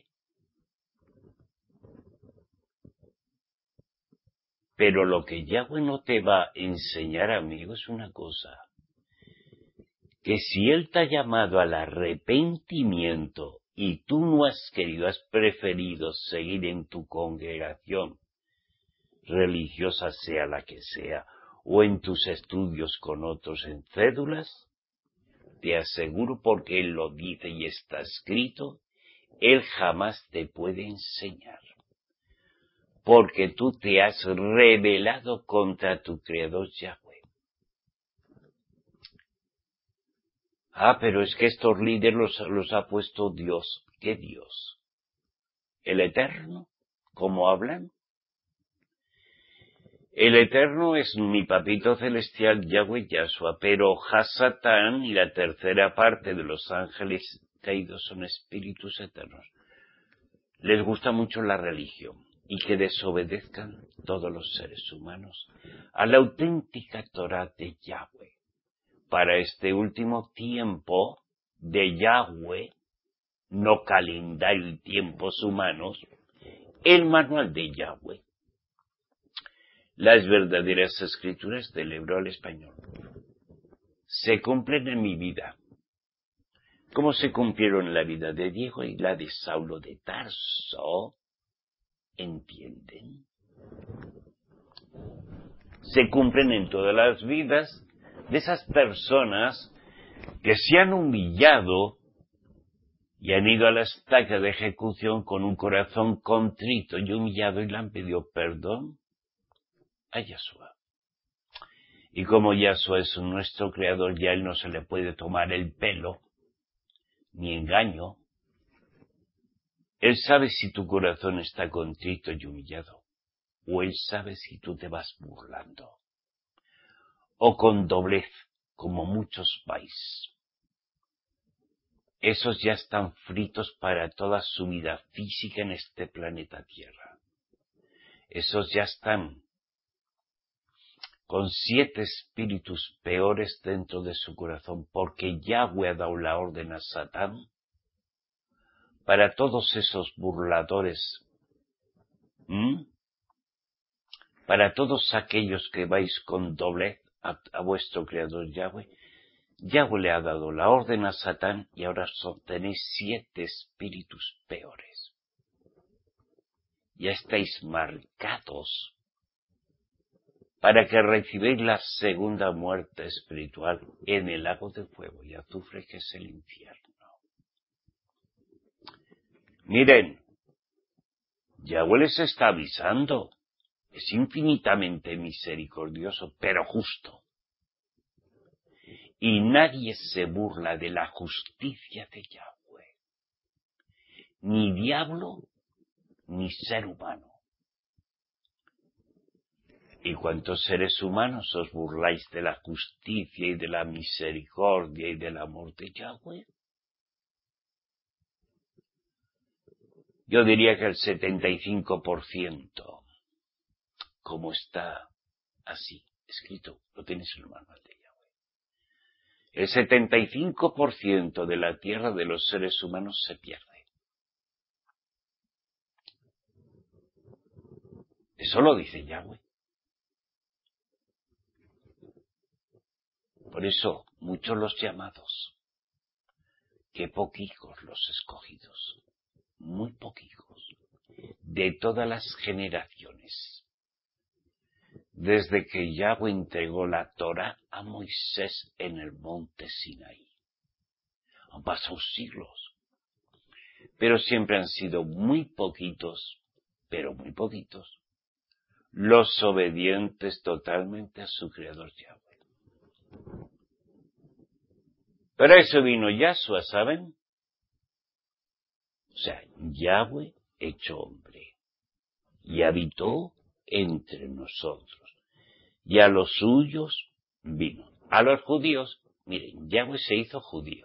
Pero lo que Yahweh no te va a enseñar, amigo, es una cosa. Que si Él te ha llamado al arrepentimiento y tú no has querido, has preferido seguir en tu congregación religiosa, sea la que sea, o en tus estudios con otros en cédulas, te aseguro, porque Él lo dice y está escrito, Él jamás te puede enseñar. Porque tú te has rebelado contra tu Creador Yahweh. Pero es que estos líderes los ha puesto Dios. ¿Qué Dios? ¿El Eterno? ¿Cómo hablan? El Eterno es mi papito celestial Yahweh Yahshua, pero Hasatán y la tercera parte de los ángeles caídos son espíritus eternos. Les gusta mucho la religión y que desobedezcan todos los seres humanos a la auténtica Torah de Yahweh. Para este último tiempo de Yahweh, no calendario y tiempos humanos, el manual de Yahweh. Las verdaderas escrituras del hebreo al español se cumplen en mi vida, como se cumplieron en la vida de Diego y la de Saulo de Tarso. ¿Entienden? Se cumplen en todas las vidas de esas personas que se han humillado y han ido a la estaca de ejecución con un corazón contrito y humillado y le han pedido perdón a Yahshua. Y como Yahshua es nuestro creador, ya Él no se le puede tomar el pelo, ni engaño. Él sabe si tu corazón está contrito y humillado, o Él sabe si tú te vas burlando, o con doblez, como muchos vais. Esos ya están fritos para toda su vida física en este planeta Tierra. Esos ya están con 7 espíritus peores dentro de su corazón, porque Yahweh ha dado la orden a Satán para todos esos burladores, para todos aquellos que vais con doblez a vuestro Creador Yahweh. Yahweh le ha dado la orden a Satán y ahora tenéis 7 espíritus peores. Ya estáis marcados para que recibáis la segunda muerte espiritual en el lago de fuego y azufre, que es el infierno. Miren, Yahweh les está avisando, es infinitamente misericordioso, pero justo. Y nadie se burla de la justicia de Yahweh, ni diablo, ni ser humano. ¿Y cuántos seres humanos os burláis de la justicia y de la misericordia y del amor de Yahweh? Yo diría que el 75%, como está así escrito, lo tienes en el manual de Yahweh. El 75% de la tierra de los seres humanos se pierde. Eso lo dice Yahweh. Por eso, muchos los llamados, qué poquicos los escogidos, muy poquicos, de todas las generaciones. Desde que Yahweh entregó la Torá a Moisés en el monte Sinaí. Han pasado siglos, pero siempre han sido muy poquitos, pero muy poquitos, los obedientes totalmente a su Creador Yahweh. Para eso vino Yahshua, ¿saben? O sea, Yahweh hecho hombre, y habitó entre nosotros, y a los suyos vino. A los judíos, miren, Yahweh se hizo judío.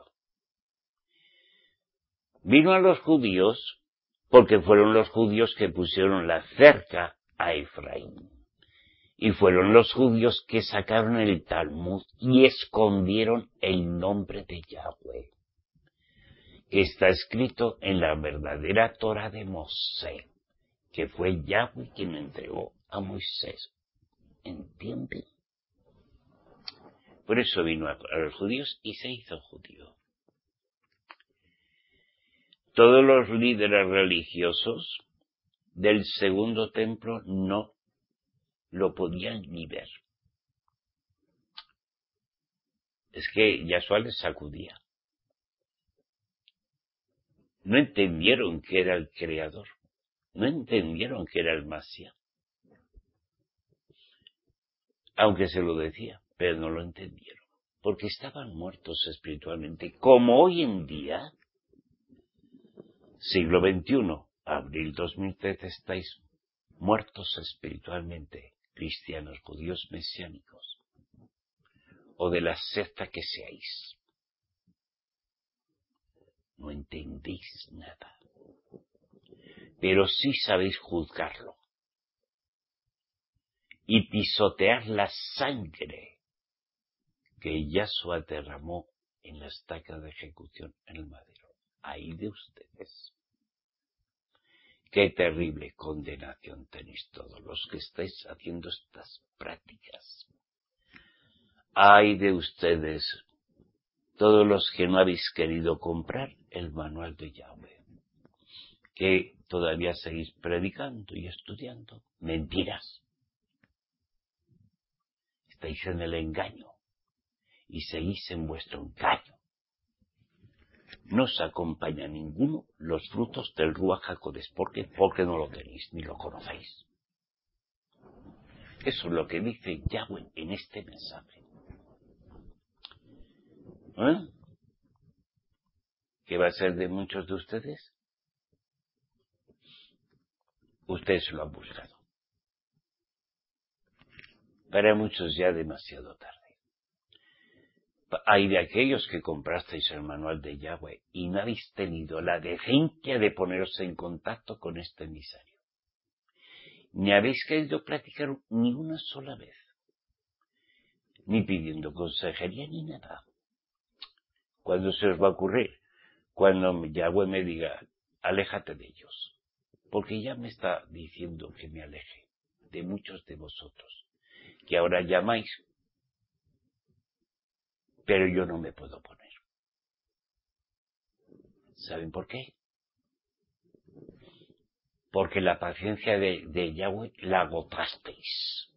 Vino a los judíos porque fueron los judíos que pusieron la cerca a Efraín. Y fueron los judíos que sacaron el Talmud y escondieron el nombre de Yahweh, que está escrito en la verdadera Torah de Mosé, que fue Yahweh quien entregó a Moisés. ¿Entienden? Por eso vino a los judíos y se hizo judío. Todos los líderes religiosos del segundo templo no lo podían ni ver. Es que Yahshua les sacudía. No entendieron que era el Creador. No entendieron que era el Masías. Aunque se lo decía, pero no lo entendieron. Porque estaban muertos espiritualmente. Como hoy en día, siglo XXI, abril 2013, estáis muertos espiritualmente, cristianos, judíos mesiánicos, o de la secta que seáis. No entendéis nada, pero sí sabéis juzgarlo y pisotear la sangre que Yahshua derramó en la estaca de ejecución en el madero. Ay de ustedes. Qué terrible condenación tenéis todos los que estáis haciendo estas prácticas. Ay de ustedes, todos los que no habéis querido comprar el manual de Yahweh, que todavía seguís predicando y estudiando mentiras. Estáis en el engaño y seguís en vuestro engaño. No os acompaña ninguno los frutos del Ruach HaKodesh, porque no lo tenéis ni lo conocéis. Eso es lo que dice Yahweh en este mensaje. ¿Qué va a ser de muchos de ustedes? Ustedes lo han buscado. Para muchos ya demasiado tarde. Hay de aquellos que comprasteis el manual de Yahweh y no habéis tenido la decencia de poneros en contacto con este emisario. Ni habéis querido practicar ni una sola vez. Ni pidiendo consejería ni nada. ¿Cuándo se os va a ocurrir? Cuando Yahweh me diga, aléjate de ellos. Porque ya me está diciendo que me aleje de muchos de vosotros, que ahora llamáis, pero yo no me puedo poner. ¿Saben por qué? Porque la paciencia de Yahweh la agotasteis.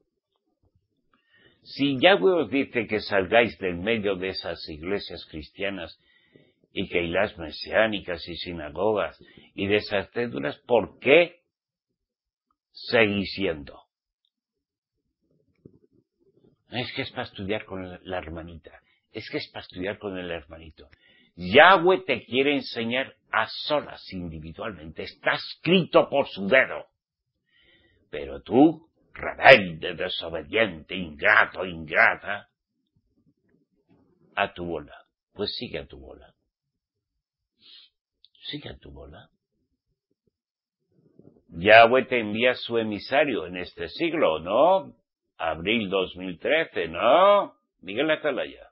Si Yahweh os dice que salgáis del medio de esas iglesias cristianas y que las mesiánicas y sinagogas y de esas cédulas, ¿por qué seguís yendo? Es que es para estudiar con la hermanita. Es que es para estudiar con el hermanito. Yahweh te quiere enseñar a solas, individualmente. Está escrito por su dedo. Pero tú, rebelde, desobediente, ingrato, ingrata, a tu bola. Pues sigue a tu bola. Sigue a tu bola. Yahweh te envía su emisario en este siglo, ¿no? Abril 2013, ¿no? Miguel Atalaya.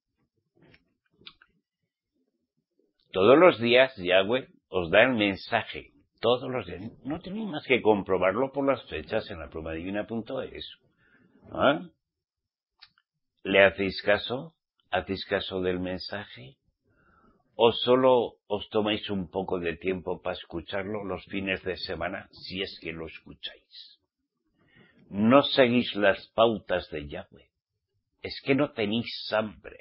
Todos los días Yahweh os da el mensaje. Todos los días. No tenéis más que comprobarlo por las fechas en la plumadivina.es. ¿Ah? ¿Le hacéis caso? ¿Hacéis caso del mensaje? ¿O solo os tomáis un poco de tiempo para escucharlo los fines de semana, si es que lo escucháis? No seguís las pautas de Yahweh. Es que no tenéis hambre.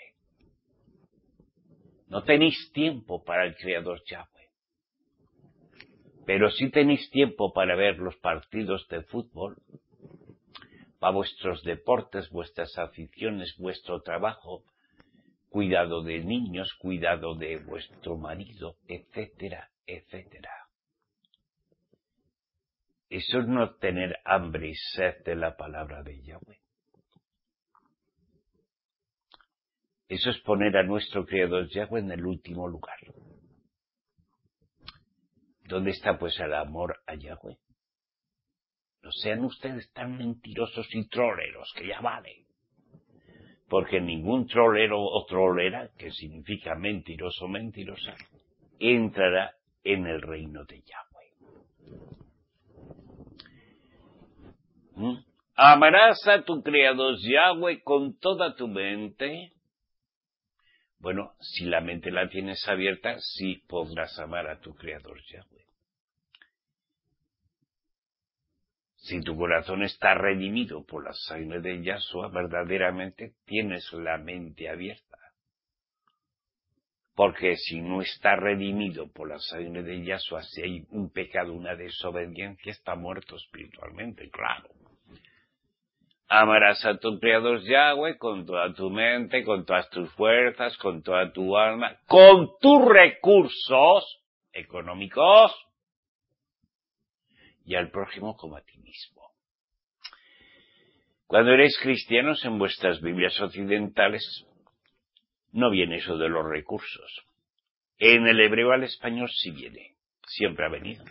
No tenéis tiempo para el Creador Yahweh. Pero sí tenéis tiempo para ver los partidos de fútbol, para vuestros deportes, vuestras aficiones, vuestro trabajo, cuidado de niños, cuidado de vuestro marido, etcétera, etcétera. Eso es no tener hambre y sed de la palabra de Yahweh. Eso es poner a nuestro Creador Yahweh en el último lugar. ¿Dónde está pues el amor a Yahweh? No sean ustedes tan mentirosos y troleros, que ya vale. Porque ningún trolero o trolera, que significa mentiroso o mentirosa, entrará en el reino de Yahweh. Amarás a tu Creador Yahweh con toda tu mente, Bueno, si la mente la tienes abierta, sí podrás amar a tu Creador Yahweh. Si tu corazón está redimido por la sangre de Yahshua, verdaderamente tienes la mente abierta. Porque si no está redimido por la sangre de Yahshua, si hay un pecado, una desobediencia, está muerto espiritualmente, claro. Amarás a tu Creador Yahweh con toda tu mente, con todas tus fuerzas, con toda tu alma, con tus recursos económicos y al prójimo como a ti mismo. Cuando eres cristianos en vuestras Biblias occidentales, no viene eso de los recursos. En el hebreo al español sí viene, siempre ha venido.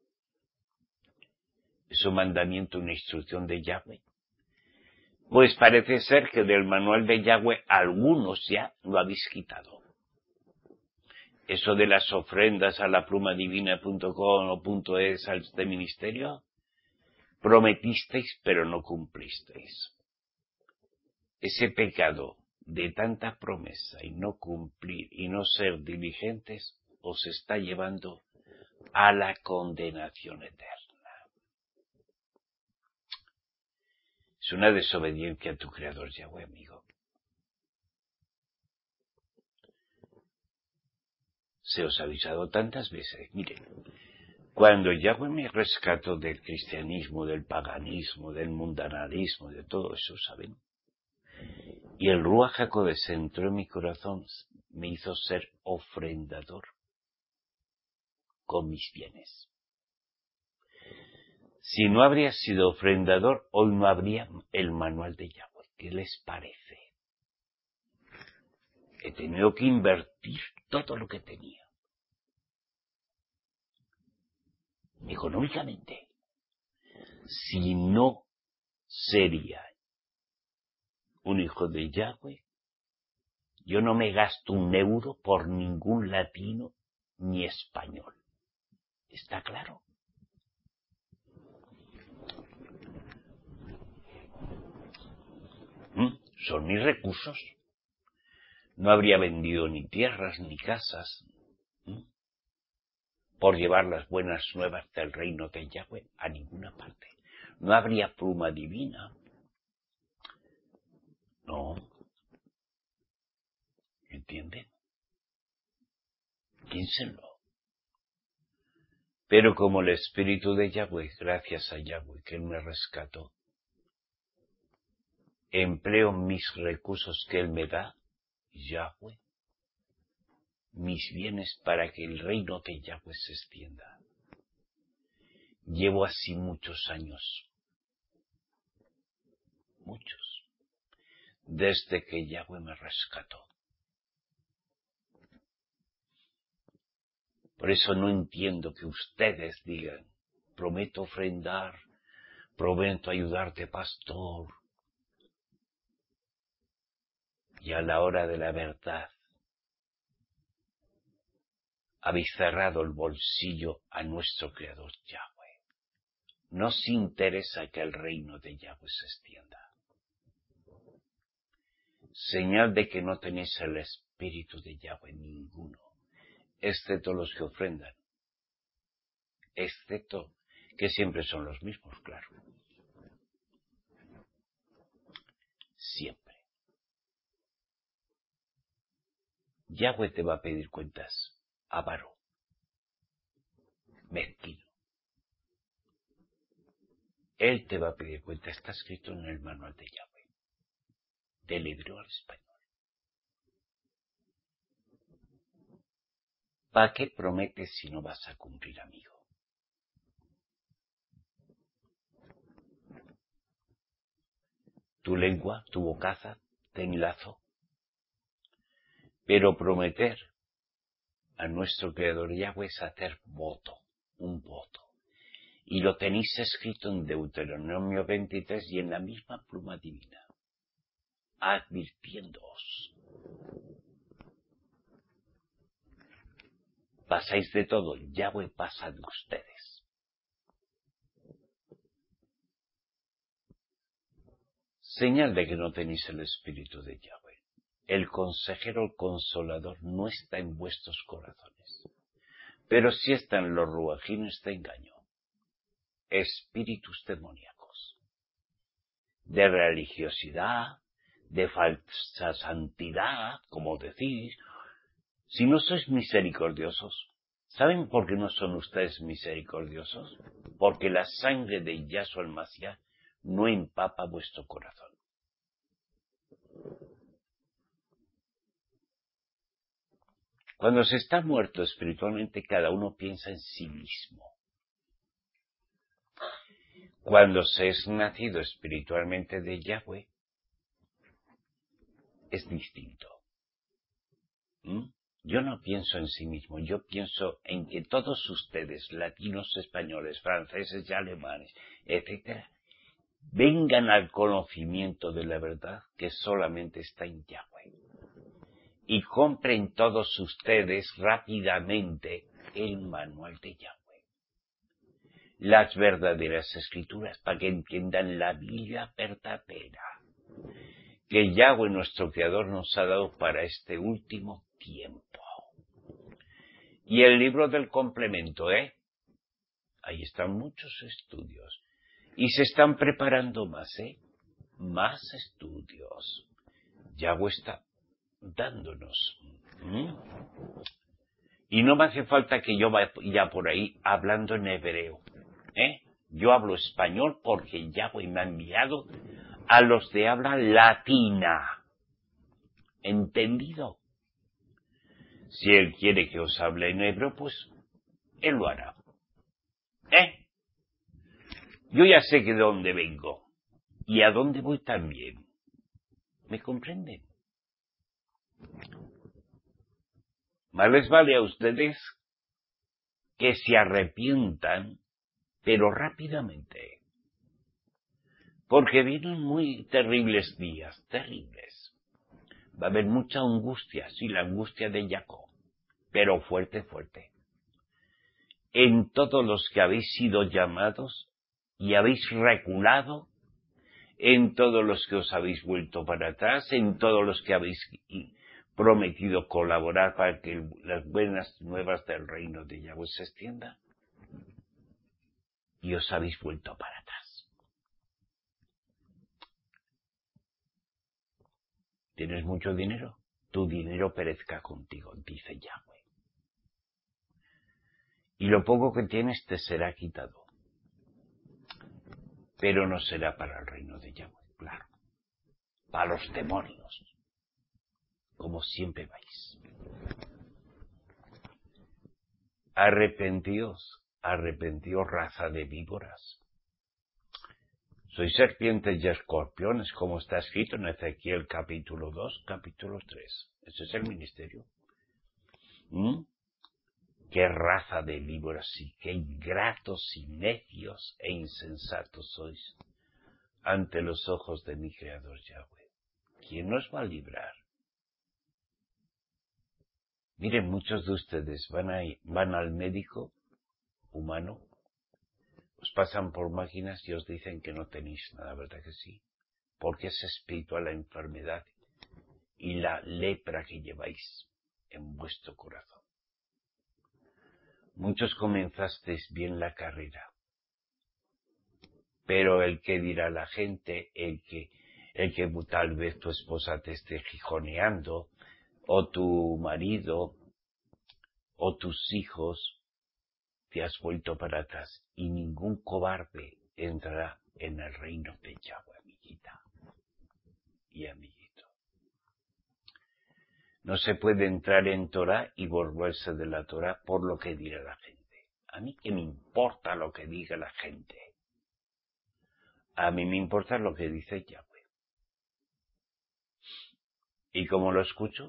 Es un mandamiento, una instrucción de Yahweh. Pues parece ser que del manual de Yahweh algunos ya lo habéis quitado. Eso de las ofrendas a la plumadivina.com o .es al este ministerio, prometisteis pero no cumplisteis. Ese pecado de tanta promesa y no cumplir y no ser diligentes os está llevando a la condenación eterna. Es una desobediencia a tu Creador Yahweh, amigo. Se os ha avisado tantas veces. Miren, cuando Yahweh me rescató del cristianismo, del paganismo, del mundanalismo, de todo eso, ¿saben? Y el Ruach HaKodesh entró en mi corazón, me hizo ser ofrendador con mis bienes. Si no habría sido ofrendador, hoy no habría el manual de Yahweh. ¿Qué les parece? He tenido que invertir todo lo que tenía. Económicamente. Si no, sería un hijo de Yahweh. Yo no me gasto un euro por ningún latino ni español. ¿Está claro? Son mis recursos. No habría vendido ni tierras ni casas por llevar las buenas nuevas del reino de Yahweh a ninguna parte. No habría pluma divina. No. ¿Entienden? Piénsenlo. Pero como el Espíritu de Yahweh, gracias a Yahweh que Él me rescató, empleo mis recursos que Él me da, Yahweh, mis bienes para que el reino de Yahweh se extienda. Llevo así muchos años, muchos, desde que Yahweh me rescató. Por eso no entiendo que ustedes digan, prometo ofrendar, prometo ayudarte, pastor, y a la hora de la verdad habéis cerrado el bolsillo a nuestro Creador Yahweh. No os interesa que el reino de Yahweh se extienda. Señal de que no tenéis el Espíritu de Yahweh ninguno, excepto los que ofrendan. Excepto que siempre son los mismos, claro. Siempre. Yahweh te va a pedir cuentas, avaro, mezquino. Él te va a pedir cuentas, está escrito en el manual de Yahweh, del hebreo al español. ¿Para qué prometes si no vas a cumplir, amigo? Tu lengua, tu bocaza, te enlazo. Pero prometer a nuestro Creador Yahweh es hacer voto, un voto. Y lo tenéis escrito en Deuteronomio 23 y en la misma pluma divina, advirtiéndoos. Pasáis de todo, Yahweh pasa de ustedes. Señal de que no tenéis el Espíritu de Yahweh. el consejero, el consolador, no está en vuestros corazones. Pero sí están los ruajines de engaño, espíritus demoníacos, de religiosidad, de falsa santidad, como decís. Si no sois misericordiosos, ¿saben por qué no son ustedes misericordiosos? Porque la sangre de Yahshua el Mashiach no empapa vuestro corazón. Cuando se está muerto espiritualmente, cada uno piensa en sí mismo. Cuando se es nacido espiritualmente de Yahweh, es distinto. Yo no pienso en sí mismo, yo pienso en que todos ustedes, latinos, españoles, franceses y alemanes, etcétera, vengan al conocimiento de la verdad que solamente está en Yahweh. Y compren todos ustedes rápidamente el manual de Yahweh. Las verdaderas escrituras, para que entiendan la Biblia verdadera que Yahweh, nuestro Creador, nos ha dado para este último tiempo. Y el libro del complemento, ahí están muchos estudios. Y se están preparando más, más estudios. Yahweh está dándonos. Y no me hace falta que yo vaya por ahí hablando en hebreo. Yo hablo español porque Yahweh me ha enviado a los de habla latina. ¿Entendido? Si Él quiere que os hable en hebreo, pues Él lo hará. Yo ya sé de dónde vengo y a dónde voy también. ¿Me comprenden? Más les vale a ustedes que se arrepientan, pero rápidamente. Porque vienen muy terribles días, terribles. Va a haber mucha angustia, sí, la angustia de Jacob, pero fuerte, fuerte. En todos los que habéis sido llamados y habéis reculado, en todos los que os habéis vuelto para atrás, en todos los que habéis prometido colaborar para que las buenas nuevas del reino de Yahweh se extiendan, y os habéis vuelto para atrás. ¿Tienes mucho dinero? Tu dinero perezca contigo, dice Yahweh. Y lo poco que tienes te será quitado. Pero no será para el reino de Yahweh, claro. Para los demonios. Como siempre vais. Arrepentíos, raza de víboras. Sois serpientes y escorpiones, como está escrito en Ezequiel capítulo 2, capítulo 3. Ese es el ministerio. Qué raza de víboras y qué ingratos y necios e insensatos sois ante los ojos de mi Creador Yahweh. ¿Quién nos va a librar? Miren, muchos de ustedes van al médico humano, os pasan por máquinas y os dicen que no tenéis nada, ¿verdad que sí? Porque es espiritual la enfermedad y la lepra que lleváis en vuestro corazón. Muchos comenzasteis bien la carrera, pero el que dirá la gente, el que tal vez tu esposa te esté gijoneando, o tu marido, o tus hijos, te has vuelto para atrás, y ningún cobarde entrará en el reino de Yahweh, amiguita y amiguito. No se puede entrar en Torah y volverse de la Torah por lo que dirá la gente. A mí qué me importa lo que diga la gente. A mí me importa lo que dice Yahweh. ¿Y cómo lo escucho?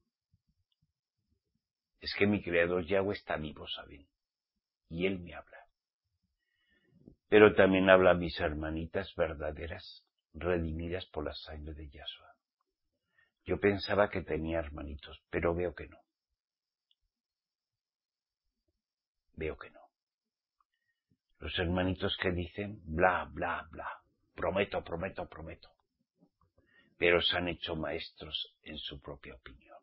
Es que mi Creador Yahweh está vivo, ¿saben? Y Él me habla. Pero también habla a mis hermanitas verdaderas, redimidas por la sangre de Yahshua. Yo pensaba que tenía hermanitos, pero veo que no. Veo que no. Los hermanitos que dicen bla, bla, bla. Prometo, prometo, prometo. pero se han hecho maestros en su propia opinión.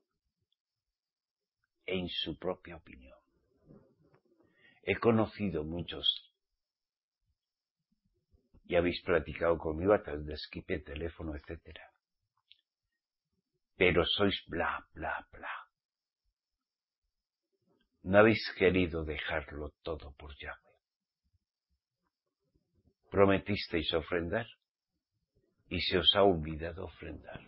En su propia opinión. He conocido muchos, y habéis platicado conmigo a través de Skype, teléfono, etc. Pero sois bla, bla, bla. No habéis querido dejarlo todo por Yahweh. Prometisteis ofrendar y se os ha olvidado ofrendar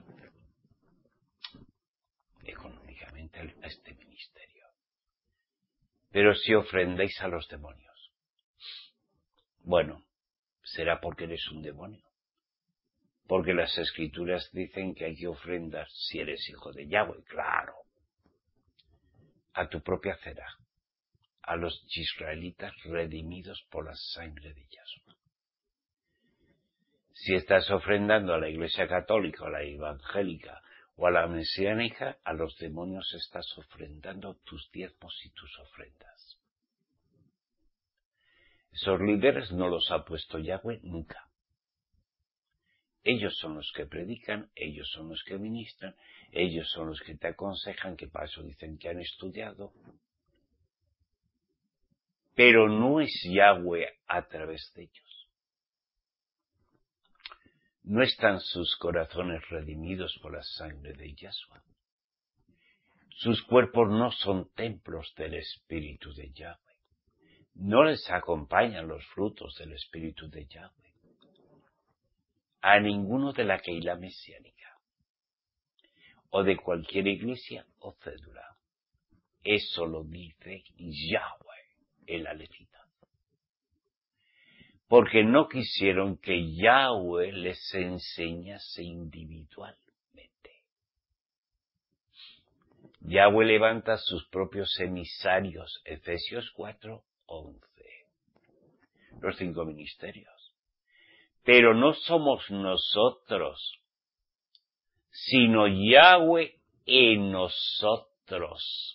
económicamente a este ministerio. Pero si ofrendáis a los demonios, bueno, será porque eres un demonio. Porque las Escrituras dicen que hay que ofrendar si eres hijo de Yahweh, claro. A tu propia cera, a los israelitas redimidos por la sangre de Yahshua. Si estás ofrendando a la Iglesia Católica, a la Evangélica o a la Mesiánica, a los demonios estás ofrendando tus diezmos y tus ofrendas. Esos líderes no los ha puesto Yahweh nunca. Ellos son los que predican, ellos son los que ministran, ellos son los que te aconsejan, que para eso dicen que han estudiado. Pero no es Yahweh a través de ellos. No están sus corazones redimidos por la sangre de Yahshua. Sus cuerpos no son templos del Espíritu de Yahweh. No les acompañan los frutos del Espíritu de Yahweh. A ninguno de la Keilah mesiánica, o de cualquier iglesia o cédula. Eso lo dice Yahweh, el Alefita. Porque no quisieron que Yahweh les enseñase individualmente. Yahweh levanta sus propios emisarios, Efesios 4:11. Los 5 ministerios. Pero no somos nosotros, sino Yahweh en nosotros.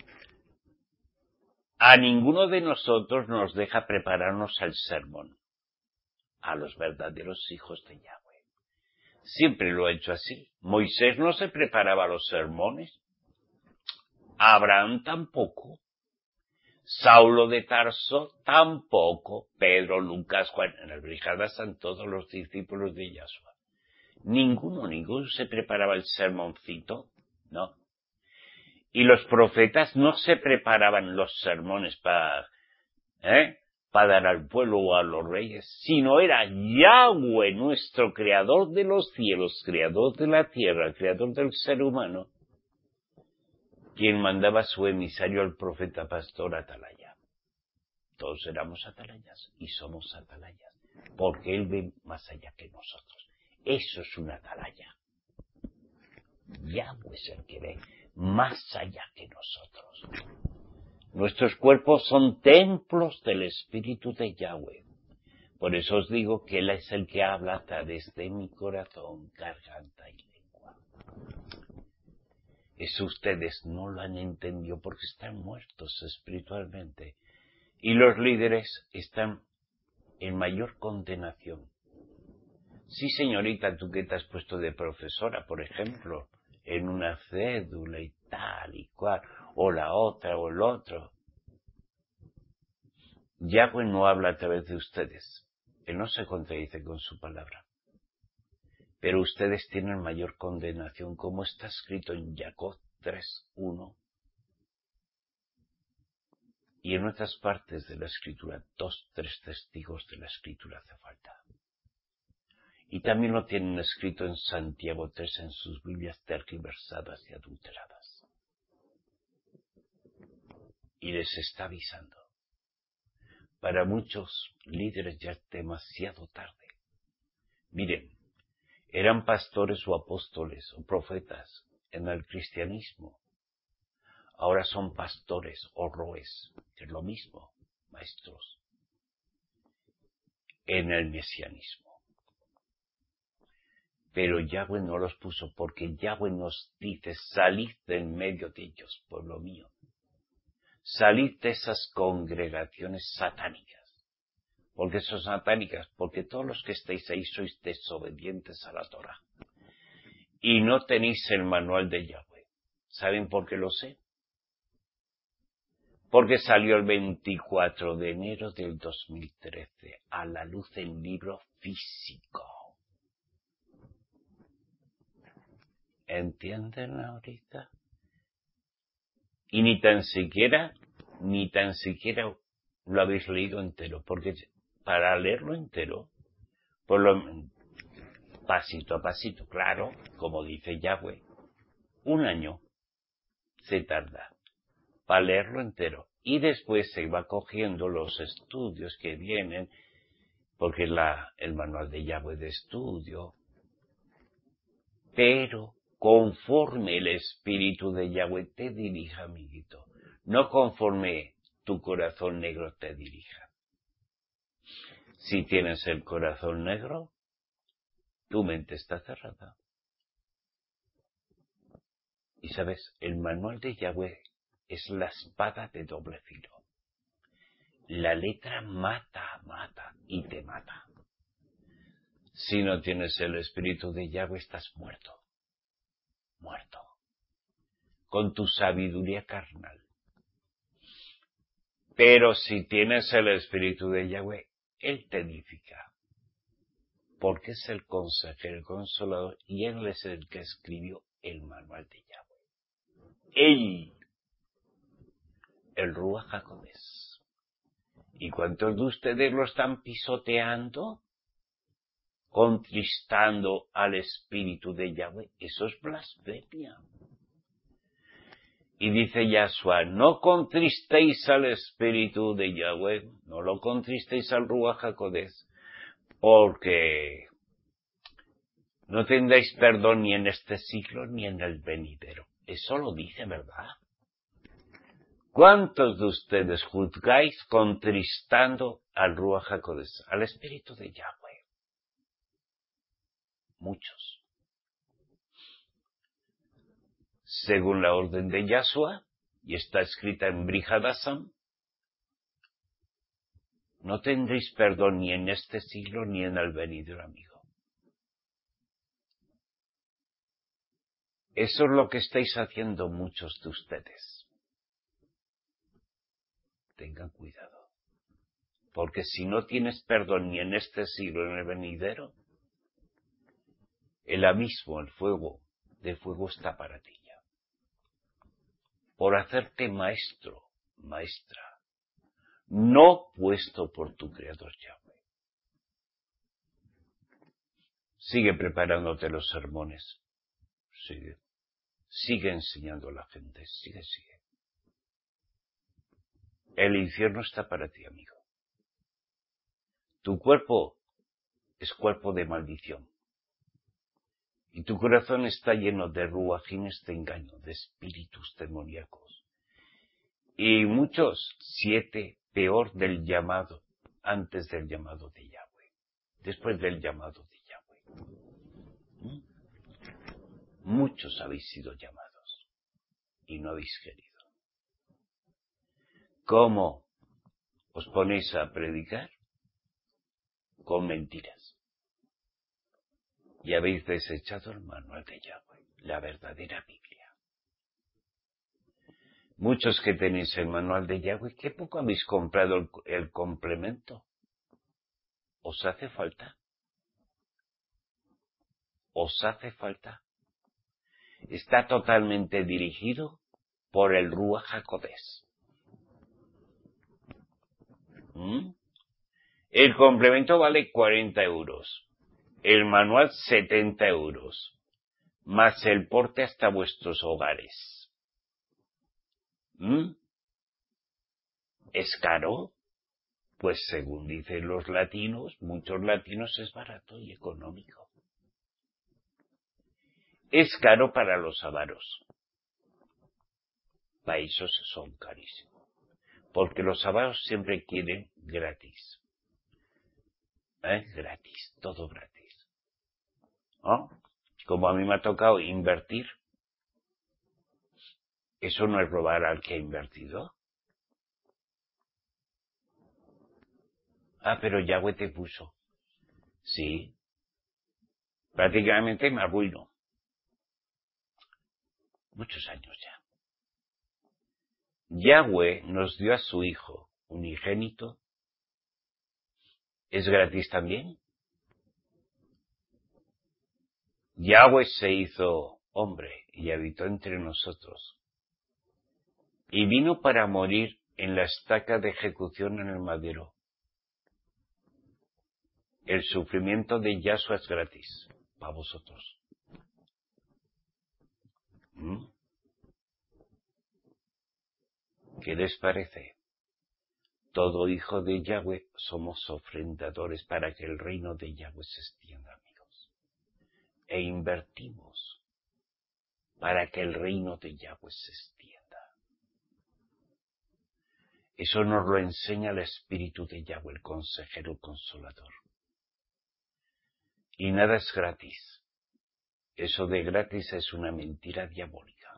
A ninguno de nosotros nos deja prepararnos al sermón, a los verdaderos hijos de Yahweh. Siempre lo ha hecho así. Moisés no se preparaba los sermones, Abraham tampoco, Saulo de Tarso tampoco, Pedro, Lucas, Juan, en el Brihada están todos los discípulos de Yahshua. Ninguno se preparaba el sermoncito, no. Y los profetas no se preparaban los sermones para dar al pueblo o a los reyes, sino era Yahweh, nuestro creador de los cielos, creador de la tierra, creador del ser humano, quien mandaba a su emisario al profeta pastor Atalaya. Todos éramos atalayas y somos atalayas, porque él ve más allá que nosotros. Eso es una atalaya. Yahweh es el que ve más allá que nosotros. Nuestros cuerpos son templos del Espíritu de Yahweh. Por eso os digo que Él es el que habla a través de mi corazón, garganta y lengua. Eso ustedes no lo han entendido porque están muertos espiritualmente. Y los líderes están en mayor condenación. Sí, señorita, tú que te has puesto de profesora, por ejemplo, en una cédula y tal y cual, o la otra o el otro. Yahweh no habla a través de ustedes. Él no se contradice con su palabra. Pero ustedes tienen mayor condenación, como está escrito en Jacob 3:1. Y en otras partes de la Escritura, 2-3 testigos de la Escritura hace falta. Y también lo tienen escrito en Santiago 3 en sus Biblias tergiversadas y adulteradas. Y les está avisando. Para muchos líderes ya es demasiado tarde. Miren, eran pastores o apóstoles o profetas en el cristianismo. Ahora son pastores o roes, que es lo mismo, maestros, en el mesianismo. Pero Yahweh no los puso porque Yahweh nos dice, salid de en medio de ellos, pueblo mío. Salid de esas congregaciones satánicas. ¿Por qué son satánicas? Porque todos los que estáis ahí sois desobedientes a la Torah. y no tenéis el manual de Yahweh. ¿Saben por qué lo sé? Porque salió el 24 de enero del 2013 a la luz en libro físico. ¿Entienden ahorita? Y ni tan siquiera lo habéis leído entero, porque para leerlo entero, pasito a pasito, claro, como dice Yahweh, 1 año se tarda para leerlo entero. Y después se va cogiendo los estudios que vienen, porque el manual de Yahweh de estudio, pero conforme el Espíritu de Yahweh te dirija, amiguito, no conforme tu corazón negro te dirija. Si tienes el corazón negro, tu mente está cerrada. Y sabes, el manual de Yahweh es la espada de doble filo. La letra mata y te mata. Si no tienes el Espíritu de Yahweh, estás muerto. Muerto. Con tu sabiduría carnal. Pero si tienes el Espíritu de Yahweh, Él te edifica. Porque es el consejero, el consolador, y Él es el que escribió el manual de Yahweh. Él, el Ruach HaKodesh. ¿Y cuántos de ustedes lo están pisoteando? Contristando al Espíritu de Yahweh. Eso es blasfemia. Y dice Yahshua, no contristéis al Espíritu de Yahweh, no lo contristéis al Ruach HaKodesh, porque no tendréis perdón ni en este siglo ni en el venidero. Eso lo dice, ¿verdad? ¿Cuántos de ustedes juzgáis contristando al Ruach HaKodesh, al Espíritu de Yahweh? Muchos. Según la orden de Yahshua, y está escrita en Brit Hadasham, no tendréis perdón ni en este siglo ni en el venidero, amigo. Eso es lo que estáis haciendo muchos de ustedes. Tengan cuidado. Porque si no tienes perdón ni en este siglo ni en el venidero, el abismo, el fuego de fuego está para ti ya. Por hacerte maestro, maestra, no puesto por tu Creador Yahweh. Sigue preparándote los sermones. Sigue enseñando a la gente. Sigue. El infierno está para ti, amigo. Tu cuerpo es cuerpo de maldición. Y tu corazón está lleno de ruajines de engaño, de espíritus demoníacos. Y muchos, 7, peor del llamado, antes del llamado de Yahweh, después del llamado de Yahweh. Muchos habéis sido llamados y no habéis querido. ¿Cómo os ponéis a predicar? Con mentiras. Y habéis desechado el manual de Yahweh, la verdadera Biblia. Muchos que tenéis el manual de Yahweh, ¿qué poco habéis comprado el complemento? ¿Os hace falta? ¿Os hace falta? Está totalmente dirigido por el Ruach HaKodesh. El complemento vale 40 euros. El manual 70 euros. Más el porte hasta vuestros hogares. ¿Es caro? Pues según dicen los latinos, muchos latinos es barato y económico. Es caro para los avaros. Para esos son carísimos. Porque los avaros siempre quieren gratis. Gratis, todo gratis. ¿No? Como a mí me ha tocado invertir, ¿eso no es robar al que ha invertido? Pero Yahweh te puso. Sí. Prácticamente me arruino. muchos años ya. Yahweh nos dio a su Hijo unigénito. ¿Es gratis también? Yahweh se hizo hombre y habitó entre nosotros. Y vino para morir en la estaca de ejecución en el madero. El sufrimiento de Yahshua es gratis para vosotros. ¿Qué les parece? Todo hijo de Yahweh somos ofrendadores para que el reino de Yahweh se extienda, amigos. E invertimos para que el reino de Yahweh se extienda. Eso nos lo enseña el Espíritu de Yahweh, el consejero consolador. Y nada es gratis. Eso de gratis es una mentira diabólica.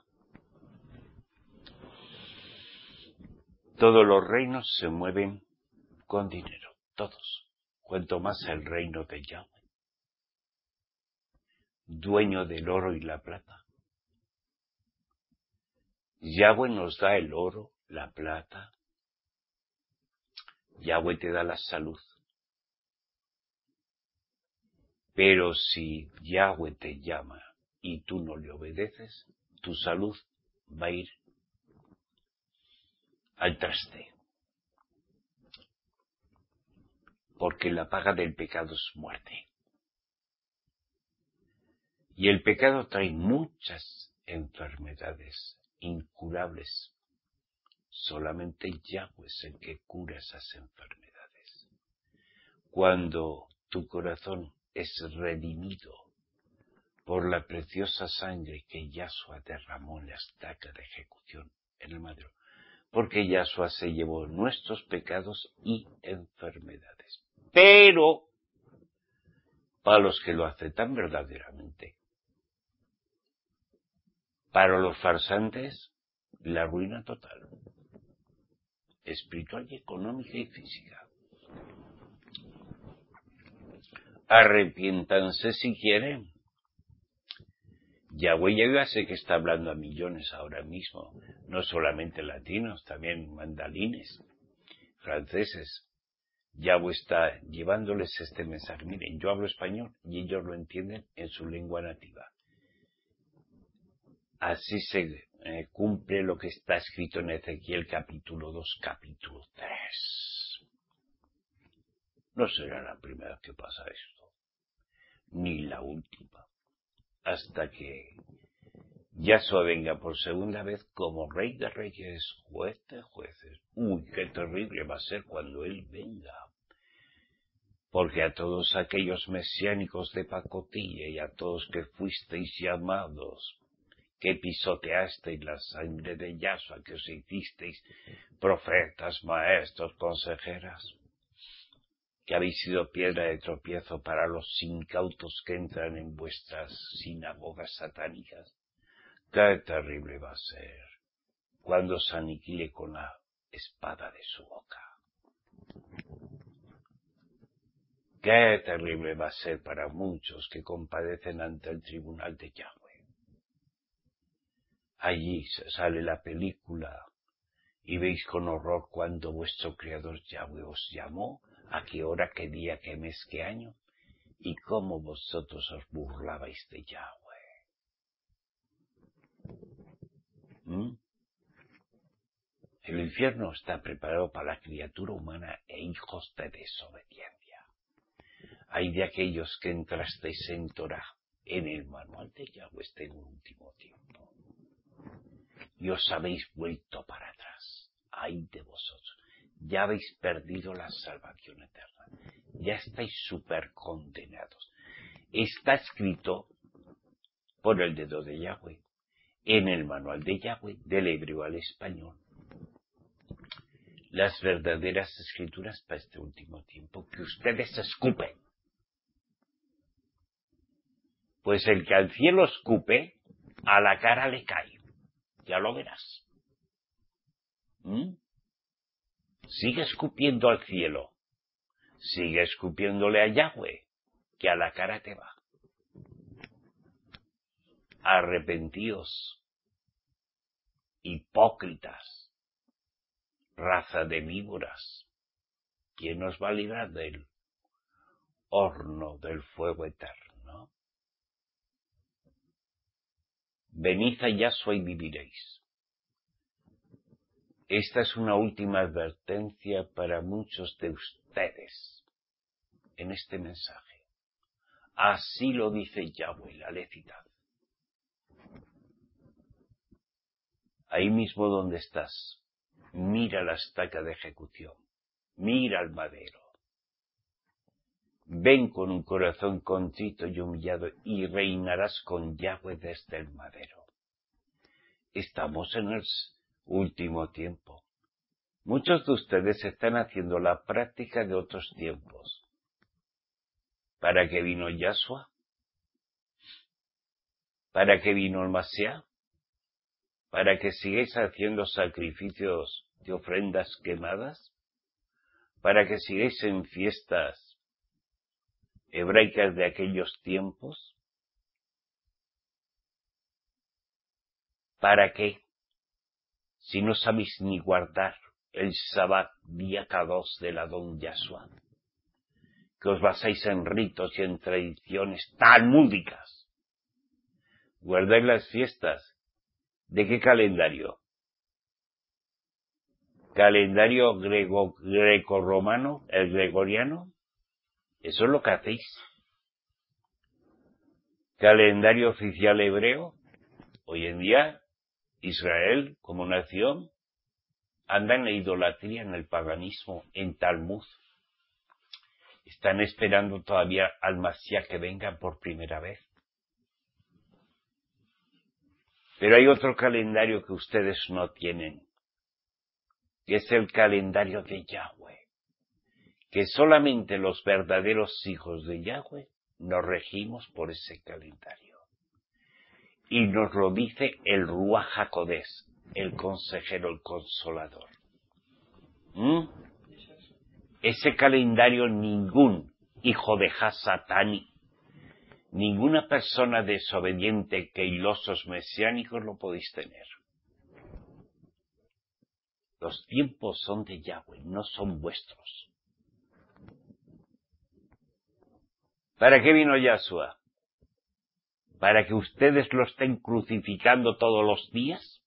Todos los reinos se mueven con dinero, todos. Cuanto más el reino de Yahweh, dueño del oro y la plata. Yahweh nos da el oro, la plata. Yahweh te da la salud. Pero si Yahweh te llama y tú no le obedeces, tu salud va a ir al traste. Porque la paga del pecado es muerte. Y el pecado trae muchas enfermedades incurables. Solamente Yahweh es el que cura esas enfermedades. Cuando tu corazón es redimido por la preciosa sangre que Yahshua derramó en la estaca de ejecución en el madero, porque Yahshua se llevó nuestros pecados y enfermedades. Pero, para los que lo aceptan verdaderamente, para los farsantes, la ruina total, espiritual y económica y física. Arrepiéntanse si quieren. Yahweh ya sé que está hablando a millones ahora mismo, no solamente latinos, también mandalines, franceses. Yahweh está llevándoles este mensaje. Miren, yo hablo español y ellos lo entienden en su lengua nativa. Así se cumple lo que está escrito en Ezequiel capítulo 2, capítulo 3. No será la primera vez que pasa esto, ni la última, hasta que Yahshua venga por segunda vez como Rey de Reyes, Juez de Jueces. Uy, qué terrible va a ser cuando Él venga. Porque a todos aquellos mesiánicos de pacotilla y a todos que fuisteis llamados, que pisoteasteis la sangre de Yahshua, que os hicisteis profetas, maestros, consejeras, que habéis sido piedra de tropiezo para los incautos que entran en vuestras sinagogas satánicas, qué terrible va a ser cuando se aniquile con la espada de su boca. Qué terrible va a ser para muchos que compadecen ante el tribunal de Yahweh. Allí sale la película y veis con horror cuando vuestro Creador Yahweh os llamó, a qué hora, qué día, qué mes, qué año, y cómo vosotros os burlabais de Yahweh. El infierno está preparado para la criatura humana e hijos de desobediencia. Hay de aquellos que entrasteis en Torah, en el manual de Yahweh en el último tiempo, y os habéis vuelto para atrás. Ay de vosotros, ya habéis perdido la salvación eterna, ya estáis súper condenados. Está escrito por el dedo de Yahweh, en el manual de Yahweh, del hebreo al español, las verdaderas escrituras para este último tiempo que ustedes escupen. Pues el que al cielo escupe, a la cara le cae. Ya lo verás. Sigue escupiendo al cielo. Sigue escupiéndole a Yahweh, que a la cara te va. Arrepentíos hipócritas, raza de víboras, ¿quién os va a librar del horno del fuego eterno? Venid a Yahshua y viviréis. Esta es una última advertencia para muchos de ustedes en este mensaje. Así lo dice Yahweh, la Lecidad. Ahí mismo donde estás, mira la estaca de ejecución, mira el madero. Ven con un corazón contrito y humillado y reinarás con Yahweh desde el madero. Estamos en el último tiempo. Muchos de ustedes están haciendo la práctica de otros tiempos. ¿Para qué vino Yahshua? ¿Para qué vino el Mashiach? ¿Para que sigáis haciendo sacrificios de ofrendas quemadas? ¿Para que sigáis en fiestas hebraicas de aquellos tiempos? ¿Para qué? Si no sabéis ni guardar el Sabbat día K2 del Adón Yahshua, que os basáis en ritos y en tradiciones talmúdicas. ¿Guardáis las fiestas? ¿De qué calendario? ¿Calendario greco-romano, el gregoriano? Eso es lo que hacéis. ¿Calendario oficial hebreo? Hoy en día, Israel, como nación, anda en la idolatría, en el paganismo, en Talmud. Están esperando todavía al Mashiach que venga por primera vez. Pero hay otro calendario que ustedes no tienen, que es el calendario de Yahweh, que solamente los verdaderos hijos de Yahweh nos regimos por ese calendario. Y nos lo dice el Ruach HaKodesh, el consejero, el consolador. Ese calendario ningún hijo de Hasatani, ninguna persona desobediente que ilosos mesiánicos lo podéis tener. Los tiempos son de Yahweh, no son vuestros. ¿Para qué vino Yahshua? ¿Para que ustedes lo estén crucificando todos los días?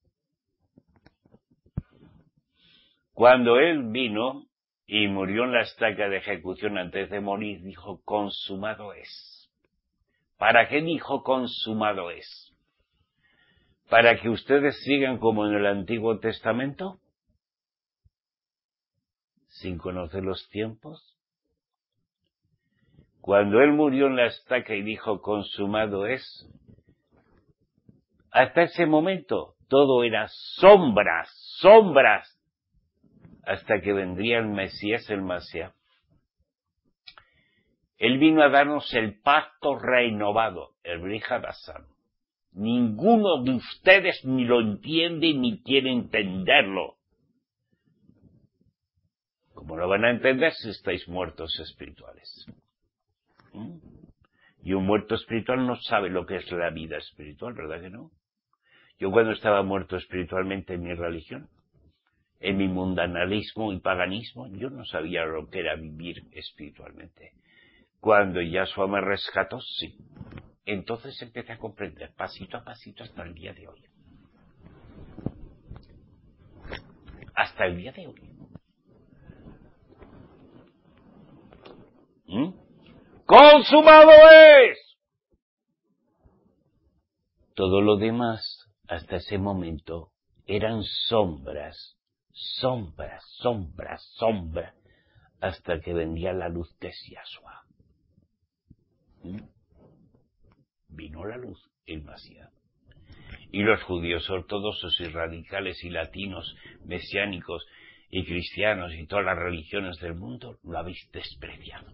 Cuando él vino y murió en la estaca de ejecución antes de morir, dijo, consumado es. ¿Para qué dijo consumado es? ¿Para que ustedes sigan como en el Antiguo Testamento? Sin conocer los tiempos. Cuando él murió en la estaca y dijo consumado es, hasta ese momento todo era sombras, hasta que vendría el Mesías, el Mashiach. Él vino a darnos el pacto renovado, el Brit Hadashah. Ninguno de ustedes ni lo entiende ni quiere entenderlo. ¿Cómo lo van a entender si estáis muertos espirituales? Y un muerto espiritual no sabe lo que es la vida espiritual, ¿verdad que no? Yo cuando estaba muerto espiritualmente en mi religión, en mi mundanalismo y paganismo, yo no sabía lo que era vivir espiritualmente. Cuando Yahshua me rescató, sí. Entonces empecé a comprender, pasito a pasito, hasta el día de hoy. Hasta el día de hoy. ¡Consumado es! Todo lo demás, hasta ese momento, eran sombras, hasta que vendría la luz que es Yahshua. Vino la luz, el Mashiach. Y los judíos ortodoxos y radicales y latinos, mesiánicos y cristianos y todas las religiones del mundo lo habéis despreciado.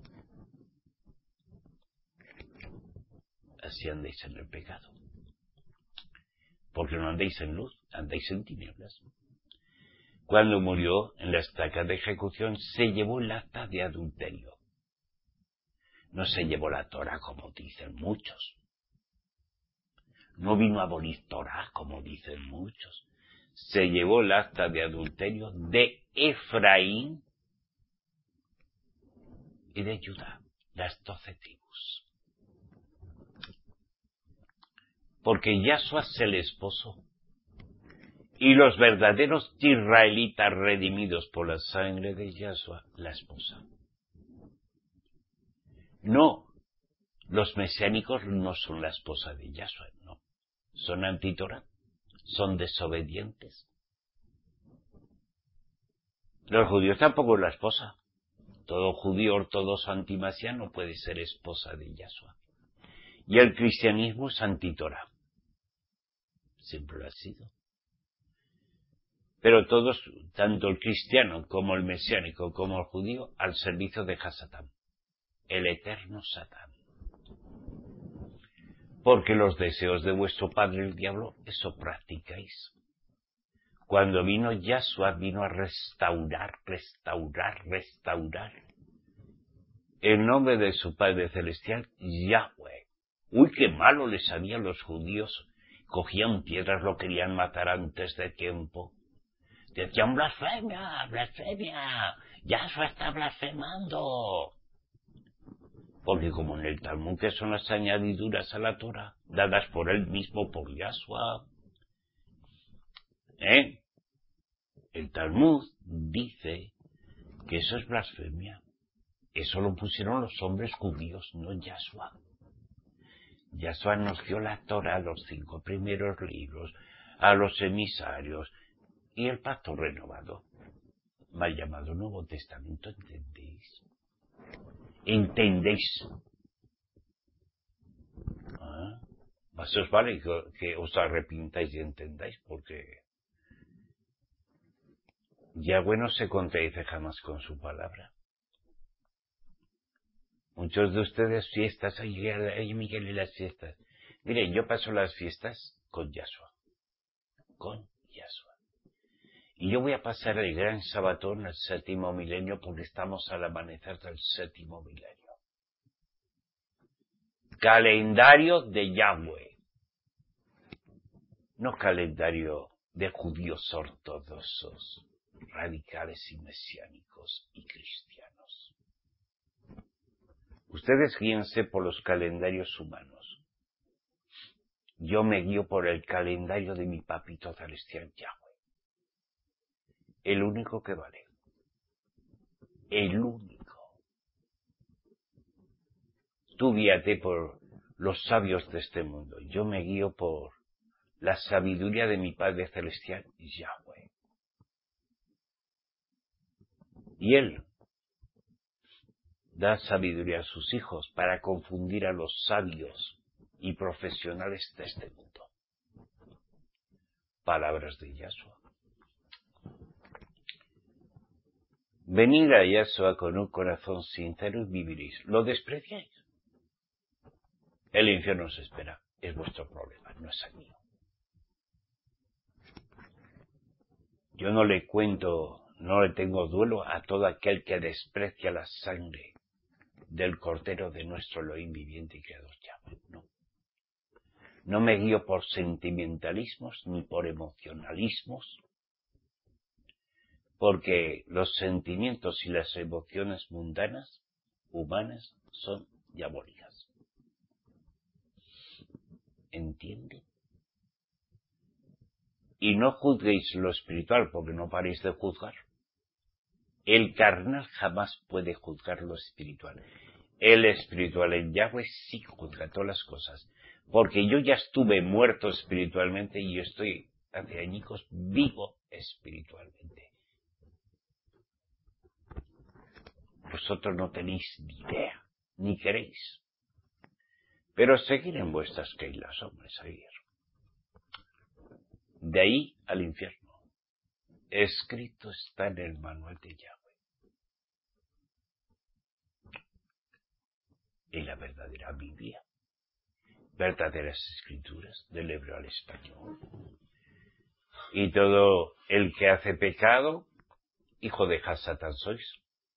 Así andéis en el pecado. Porque no andéis en luz, andáis en tinieblas. Cuando murió en la estaca de ejecución, se llevó el acta de adulterio. No se llevó la Torah, como dicen muchos. No vino a abolir Torah, como dicen muchos. se llevó el acta de adulterio de Efraín y de Judá, las 12 tribus. Porque Yahshua es el esposo. Y los verdaderos israelitas redimidos por la sangre de Yahshua, la esposa. No, los mesiánicos no son la esposa de Yahshua, no. Son antítora, son desobedientes. Los judíos tampoco es la esposa. Todo judío ortodoxo antimasiano puede ser esposa de Yahshua. Y el cristianismo es antítora. Siempre lo ha sido. Pero todos, tanto el cristiano como el mesiánico como el judío, al servicio de Hasatán, el eterno Satán. Porque los deseos de vuestro padre el diablo, eso practicáis. Cuando vino Yahshua, vino a restaurar. El nombre de su Padre Celestial, Yahweh. Uy, qué malo les sabían los judíos. Cogían piedras, lo querían matar antes de tiempo. Decían, blasfemia, Yahshua está blasfemando. Porque como en el Talmud, que son las añadiduras a la Torah, dadas por él mismo, por Yahshua, el Talmud dice que eso es blasfemia. Eso lo pusieron los hombres judíos, no Yahshua. Yahshua nos dio la Torah, los 5 primeros libros, a los emisarios y el pacto renovado, mal llamado Nuevo Testamento, ¿entendéis? ¿Entendéis? Más os vale que os arrepintáis y entendáis, porque Yahweh no se contradice jamás con su palabra. Muchos de ustedes fiestas, ay Miguel, y las fiestas. Mire, yo paso las fiestas con Yahshua. Y yo voy a pasar el gran sabatón, el 7º milenio, porque estamos al amanecer del 7º milenio. Calendario de Yahweh. No calendario de judíos ortodoxos, radicales y mesiánicos y cristianos. Ustedes guíense por los calendarios humanos. Yo me guío por el calendario de mi papito celestial Yahweh. El único que vale. El único. Tú guíate por los sabios de este mundo. Yo me guío por la sabiduría de mi Padre Celestial, Yahweh. Y Él da sabiduría a sus hijos para confundir a los sabios y profesionales de este mundo. Palabras de Yahshua. Venid a Yahshua con un corazón sincero y viviréis. ¿Lo despreciáis? El infierno os espera. Es vuestro problema, no es el mío. Yo no le tengo duelo a todo aquel que desprecia la sangre del Cordero de nuestro Elohim viviente y creador Yahweh. No. No me guío por sentimentalismos ni por emocionalismos, porque los sentimientos y las emociones mundanas, humanas, son diabólicas. ¿Entiende? Y no juzguéis lo espiritual, porque no paréis de juzgar. El carnal jamás puede juzgar lo espiritual. El espiritual en Yahweh sí juzga todas las cosas. Porque yo ya estuve muerto espiritualmente y yo estoy hace añicos vivo espiritualmente. Vosotros no tenéis ni idea, ni queréis. Pero seguir en vuestras keilas, hombre, seguir. De ahí al infierno. Escrito está en el manual de Yahweh. En la verdadera Biblia. Verdaderas escrituras, del hebreo al español. Y todo el que hace pecado, hijo de Hasatán sois.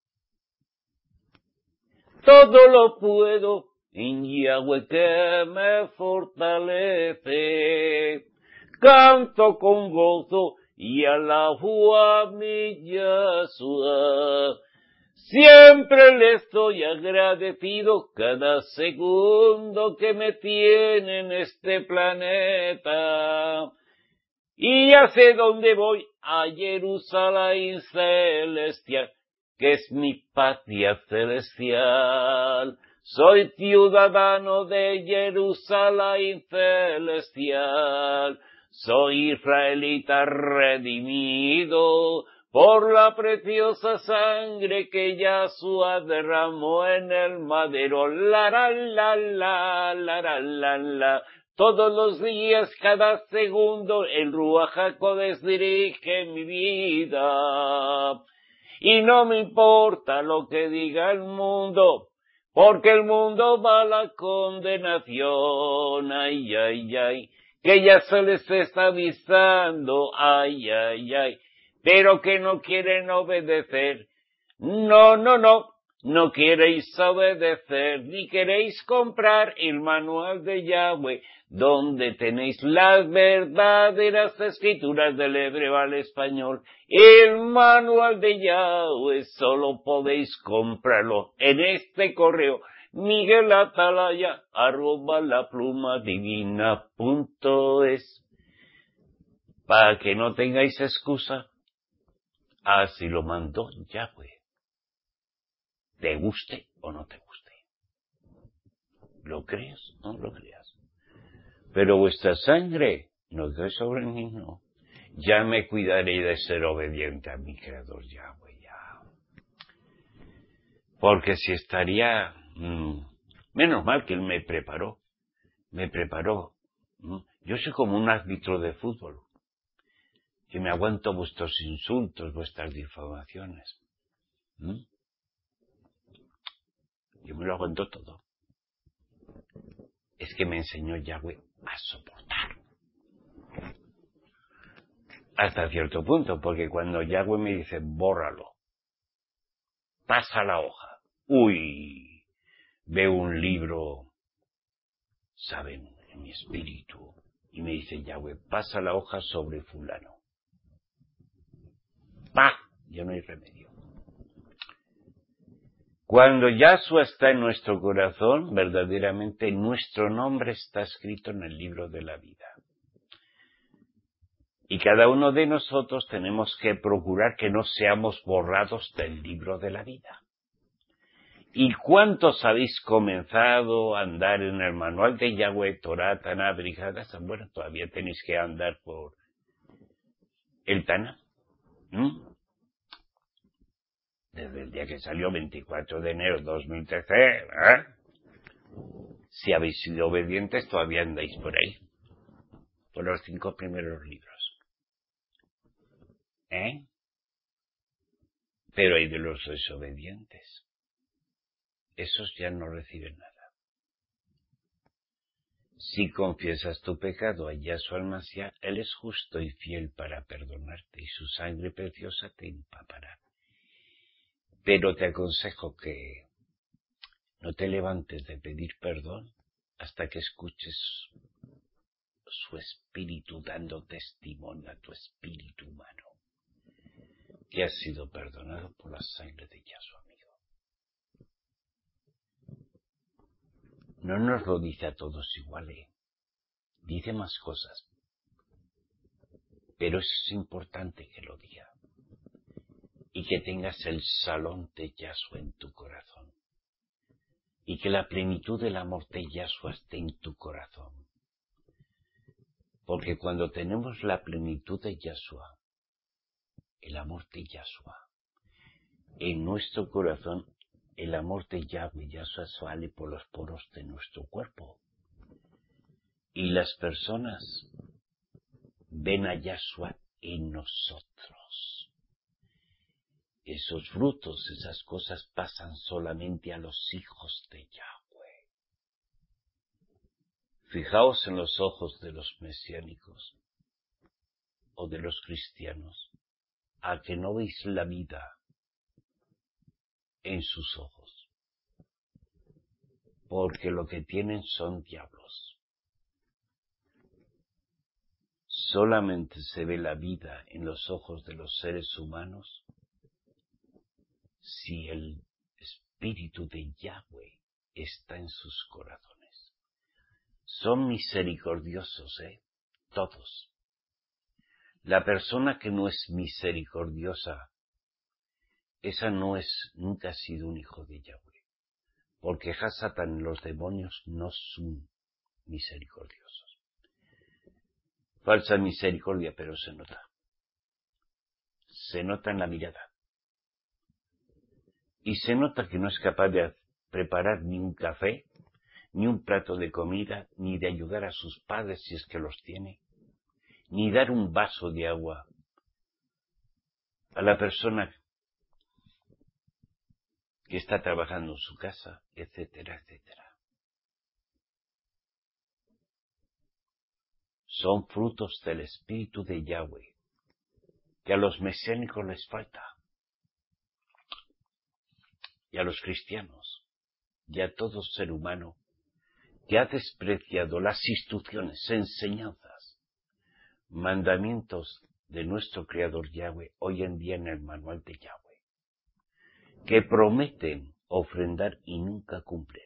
Todo lo puedo en Yahweh que me fortalece. Canto con gozo y Allahu mi Yahshua. Siempre le estoy agradecido cada segundo que me tiene en este planeta. Y ya sé dónde voy, a Jerusalén celestial, que es mi patria celestial. Soy ciudadano de Jerusalén celestial. Soy israelita redimido por la preciosa sangre que Yahshua derramó en el madero. La la la la la la la la. Todos los días, cada segundo, el Ruach HaKodesh dirige mi vida. Y no me importa lo que diga el mundo, porque el mundo va a la condenación. Ay, ay, ay, que ya se les está avisando. Ay, ay, ay, pero que no quieren obedecer. No, no, no. No queréis obedecer, ni queréis comprar el manual de Yahweh, donde tenéis las verdaderas escrituras del hebreo al español. El manual de Yahweh solo podéis comprarlo en este correo, miguelatalaya@laplumadivina.es, para que no tengáis excusa. Así lo mandó Yahweh. Te guste o no te guste. ¿Lo crees o no lo creas? Pero vuestra sangre no cae sobre mí, no. Ya me cuidaré de ser obediente a mi Creador Yahweh, ya. Porque si estaría... menos mal que Él me preparó. Yo soy como un árbitro de fútbol, que me aguanto vuestros insultos, vuestras difamaciones. Yo me lo aguanto todo. Es que me enseñó Yahweh a soportar. Hasta cierto punto, porque cuando Yahweh me dice, bórralo, pasa la hoja, veo un libro, ¿saben?, en mi espíritu, y me dice Yahweh, pasa la hoja sobre fulano. ¡Pah! Ya no hay remedio. Cuando Yahshua está en nuestro corazón, verdaderamente nuestro nombre está escrito en el libro de la vida. Y cada uno de nosotros tenemos que procurar que no seamos borrados del libro de la vida. ¿Y cuántos habéis comenzado a andar en el manual de Yahweh, Torah, Taná, Brijadas? Bueno, todavía tenéis que andar por el Taná. Desde el día que salió, 24 de enero de 2013, si habéis sido obedientes, todavía andáis por ahí, por los 5 primeros libros. Pero hay de los desobedientes. Esos ya no reciben nada. Si confiesas tu pecado a Yahshua el-Mashiach, Él es justo y fiel para perdonarte, y su sangre preciosa te empapará. Pero te aconsejo que no te levantes de pedir perdón hasta que escuches su espíritu dando testimonio a tu espíritu humano, que has sido perdonado por la sangre de Yahshua, amigo. No nos lo dice a todos igual, dice más cosas, pero es importante que lo diga, y que tengas el salón de Yahshua en tu corazón, y que la plenitud del amor de Yahshua esté en tu corazón. Porque cuando tenemos la plenitud de Yahshua, el amor de Yahshua, en nuestro corazón, el amor de Yahweh, Yahshua, sale por los poros de nuestro cuerpo. Y las personas ven a Yahshua en nosotros. Esos frutos, esas cosas pasan solamente a los hijos de Yahweh. Fijaos en los ojos de los mesiánicos o de los cristianos, a que no veis la vida en sus ojos, porque lo que tienen son diablos. solamente se ve la vida en los ojos de los seres humanos si el Espíritu de Yahweh está en sus corazones. Son misericordiosos, todos. La persona que no es misericordiosa, esa nunca ha sido un hijo de Yahweh. Porque Hasatán, los demonios, no son misericordiosos. Falsa misericordia, pero se nota. Se nota en la mirada. Y se nota que no es capaz de preparar ni un café, ni un plato de comida, ni de ayudar a sus padres si es que los tiene, ni dar un vaso de agua a la persona que está trabajando en su casa, etcétera, etcétera. Son frutos del Espíritu de Yahweh, que a los mesiánicos les falta, y a los cristianos, y a todo ser humano que ha despreciado las instrucciones, enseñanzas, mandamientos de nuestro Creador Yahweh hoy en día en el manual de Yahweh, que prometen ofrendar y nunca cumplen.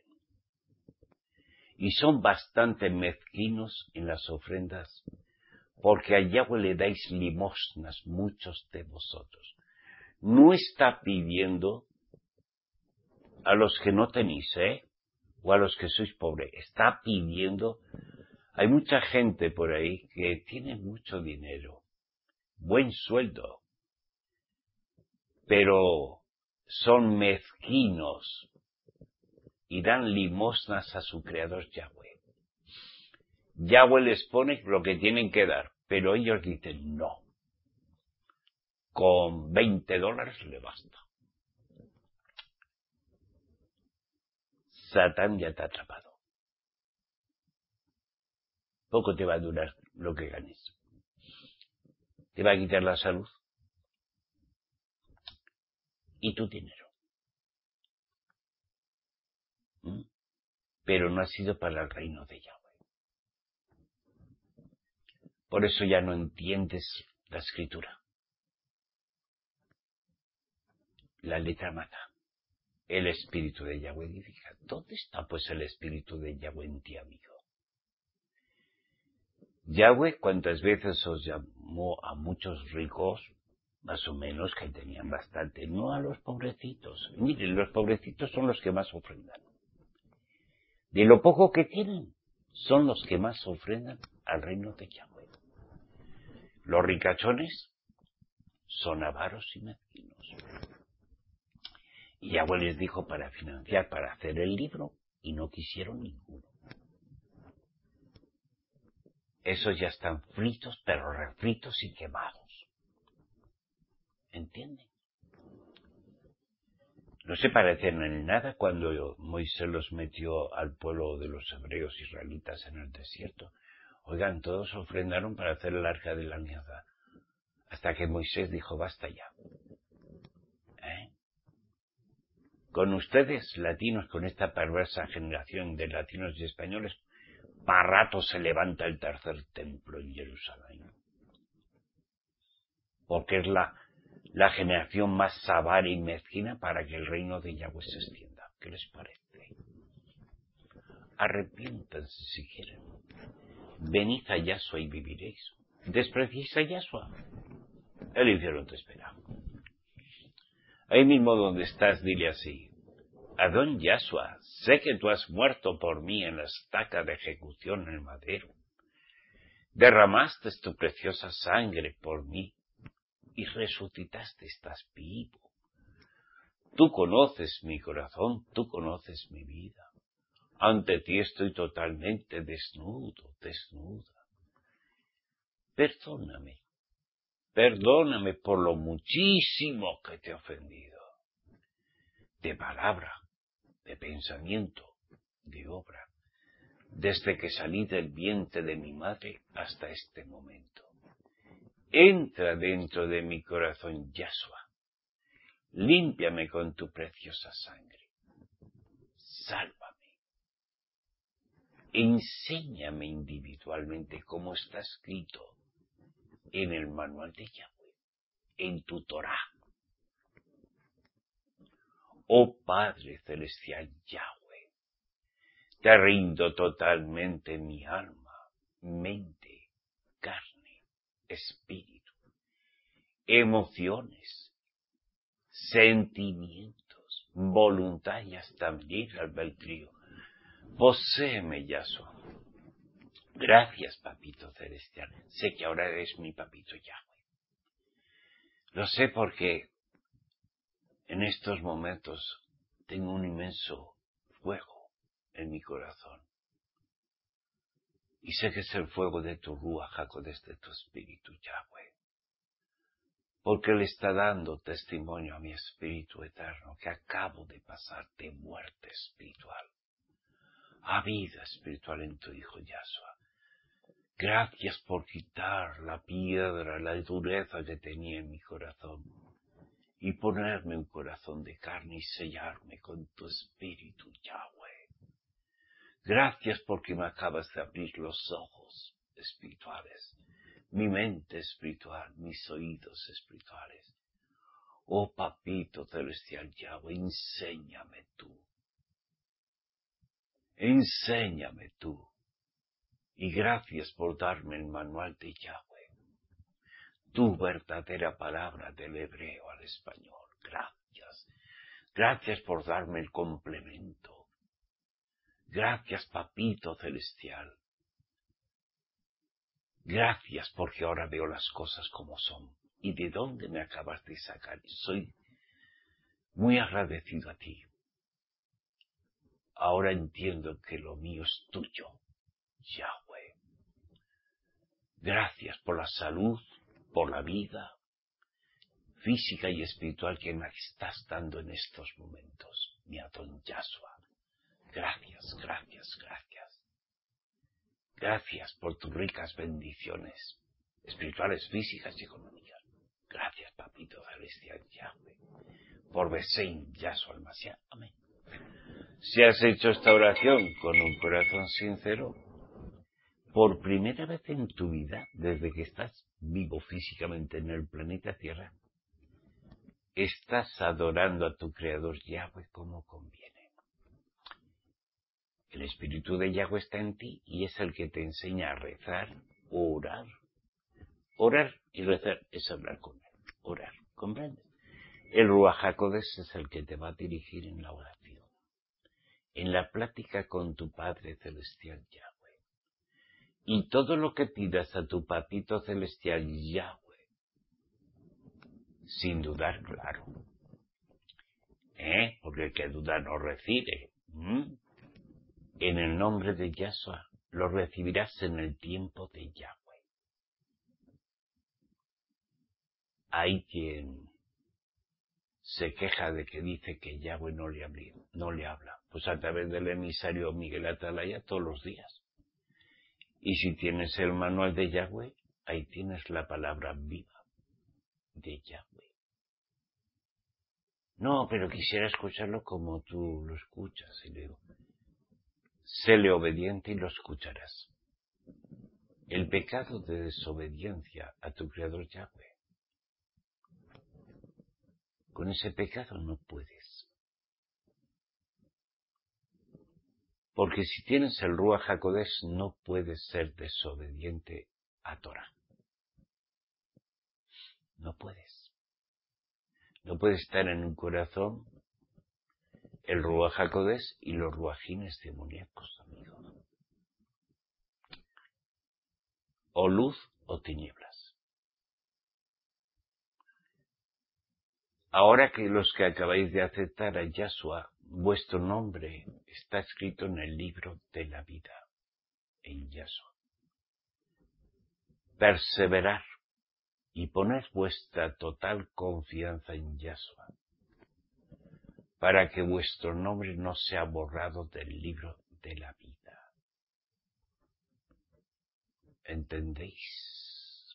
Y son bastante mezquinos en las ofrendas, porque a Yahweh le dais limosnas muchos de vosotros. No está pidiendo a los que no tenéis, o a los que sois pobres. Está pidiendo, hay mucha gente por ahí que tiene mucho dinero, buen sueldo, pero son mezquinos y dan limosnas a su Creador Yahweh. Yahweh les pone lo que tienen que dar, pero ellos dicen no. Con $20 le basta. Satán ya te ha atrapado. Poco te va a durar lo que ganes. Te va a quitar la salud y tu dinero. Pero no ha sido para el reino de Yahweh. Por eso ya no entiendes la escritura. La letra mata. El Espíritu de Yahweh edifica. ¿Dónde está pues el Espíritu de Yahweh en ti, amigo? Yahweh, ¿cuántas veces os llamó a muchos ricos, más o menos, que tenían bastante? No a los pobrecitos. Miren, los pobrecitos son los que más ofrendan. De lo poco que tienen, son los que más ofrendan al reino de Yahweh. Los ricachones son avaros y mezquinos. Y Yahweh les dijo para financiar, para hacer el libro, y no quisieron ninguno. Esos ya están fritos, pero refritos y quemados. ¿Entienden? No se parecen en nada cuando Moisés los metió al pueblo de los hebreos israelitas en el desierto. Oigan, todos ofrendaron para hacer el arca de la alianza, hasta que Moisés dijo, basta ya. Con ustedes, latinos, con esta perversa generación de latinos y españoles, para rato se levanta el tercer templo en Jerusalén. Porque es la generación más avara y mezquina para que el reino de Yahweh se extienda. ¿Qué les parece? Arrepiéntanse si quieren. Venid a Yahshua y viviréis. ¿Despreciáis a Yahshua? El infierno te espera. Ahí mismo donde estás, dile así. Adón Yahshua, sé que tú has muerto por mí en la estaca de ejecución en el madero. Derramaste tu preciosa sangre por mí y resucitaste, estás vivo. Tú conoces mi corazón, tú conoces mi vida. Ante ti estoy totalmente desnudo, desnuda. Perdóname por lo muchísimo que te he ofendido. De palabra, de pensamiento, de obra, desde que salí del vientre de mi madre hasta este momento. Entra dentro de mi corazón, Yahshua. Límpiame con tu preciosa sangre. Sálvame. Enséñame individualmente cómo está escrito. en el manual de Yahweh, en tu Torá. Oh Padre Celestial Yahweh, te rindo totalmente mi alma, mente, carne, espíritu, emociones, sentimientos, voluntad y hasta mi libre albedrío. Poséeme, Yahshua. Gracias, Papito Celestial. Sé que ahora eres mi Papito Yahweh. Lo sé porque en estos momentos tengo un inmenso fuego en mi corazón. Y sé que es el fuego de tu Ruach HaKodesh, de tu Espíritu Yahweh. Porque le está dando testimonio a mi Espíritu eterno que acabo de pasar de muerte espiritual a vida espiritual en tu Hijo Yahshua. Gracias por quitar la piedra, la dureza que tenía en mi corazón y ponerme un corazón de carne y sellarme con tu Espíritu Yahweh. Gracias porque me acabas de abrir los ojos espirituales, mi mente espiritual, mis oídos espirituales. Oh Papito Celestial Yahweh, enséñame tú. Enséñame tú. Y gracias por darme el manual de Yahweh, tu verdadera palabra del hebreo al español. Gracias. Gracias por darme el complemento. Gracias, Papito Celestial. Gracias porque ahora veo las cosas como son. ¿Y de dónde me acabas de sacar? Soy muy agradecido a ti. Ahora entiendo que lo mío es tuyo, Yahweh. Gracias por la salud, por la vida física y espiritual que me estás dando en estos momentos, mi Adón Yahshua. Gracias, gracias, gracias. Gracias por tus ricas bendiciones espirituales, físicas y económicas. Gracias, Papito Celestial Yahweh, por Besein Yahshua el Mashiach. Amén. Si has hecho esta oración con un corazón sincero, por primera vez en tu vida, desde que estás vivo físicamente en el planeta Tierra, estás adorando a tu Creador Yahweh como conviene. El Espíritu de Yahweh está en ti y es el que te enseña a rezar, orar. Orar y rezar es hablar con él. Orar, ¿comprendes? El Ruach HaKodesh es el que te va a dirigir en la oración, en la plática con tu Padre Celestial Yahweh. Y todo lo que pidas a tu Papito Celestial Yahweh, sin dudar, claro. Porque el que duda no recibe. En el nombre de Yahshua lo recibirás en el tiempo de Yahweh. Hay quien se queja de que dice que Yahweh no le habla. Pues a través del emisario Miguel Atalaya todos los días. Y si tienes el manual de Yahweh, ahí tienes la palabra viva de Yahweh. No, pero quisiera escucharlo como tú lo escuchas. Y le digo, séle obediente y lo escucharás. El pecado de desobediencia a tu Creador Yahweh. Con ese pecado no puedes. Porque si tienes el Ruach HaKodesh no puedes ser desobediente a Torah. No puedes. No puedes estar en un corazón el Ruach HaKodesh y los ruajines demoníacos, amigo. O luz o tinieblas. Ahora que los que acabáis de aceptar a Yahshua, vuestro nombre está escrito en el libro de la vida, en Yahshua. Perseverar y poner vuestra total confianza en Yahshua, para que vuestro nombre no sea borrado del libro de la vida. ¿Entendéis?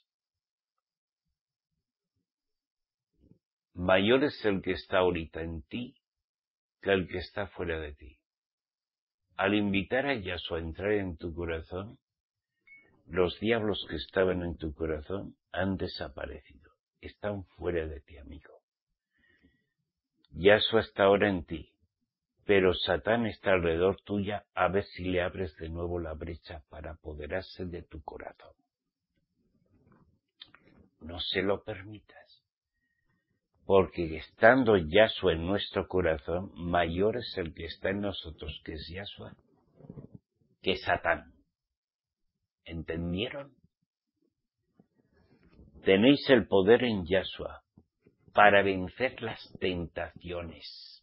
Mayor es el que está ahorita en ti que el que está fuera de ti. Al invitar a Yahshua a entrar en tu corazón, los diablos que estaban en tu corazón han desaparecido. Están fuera de ti, amigo. Yahshua está ahora en ti, pero Satán está alrededor tuya a ver si le abres de nuevo la brecha para apoderarse de tu corazón. No se lo permitas, porque estando Yahshua en nuestro corazón, mayor es el que está en nosotros, que es Yahshua, que Satán. ¿Entendieron? Tenéis el poder en Yahshua para vencer las tentaciones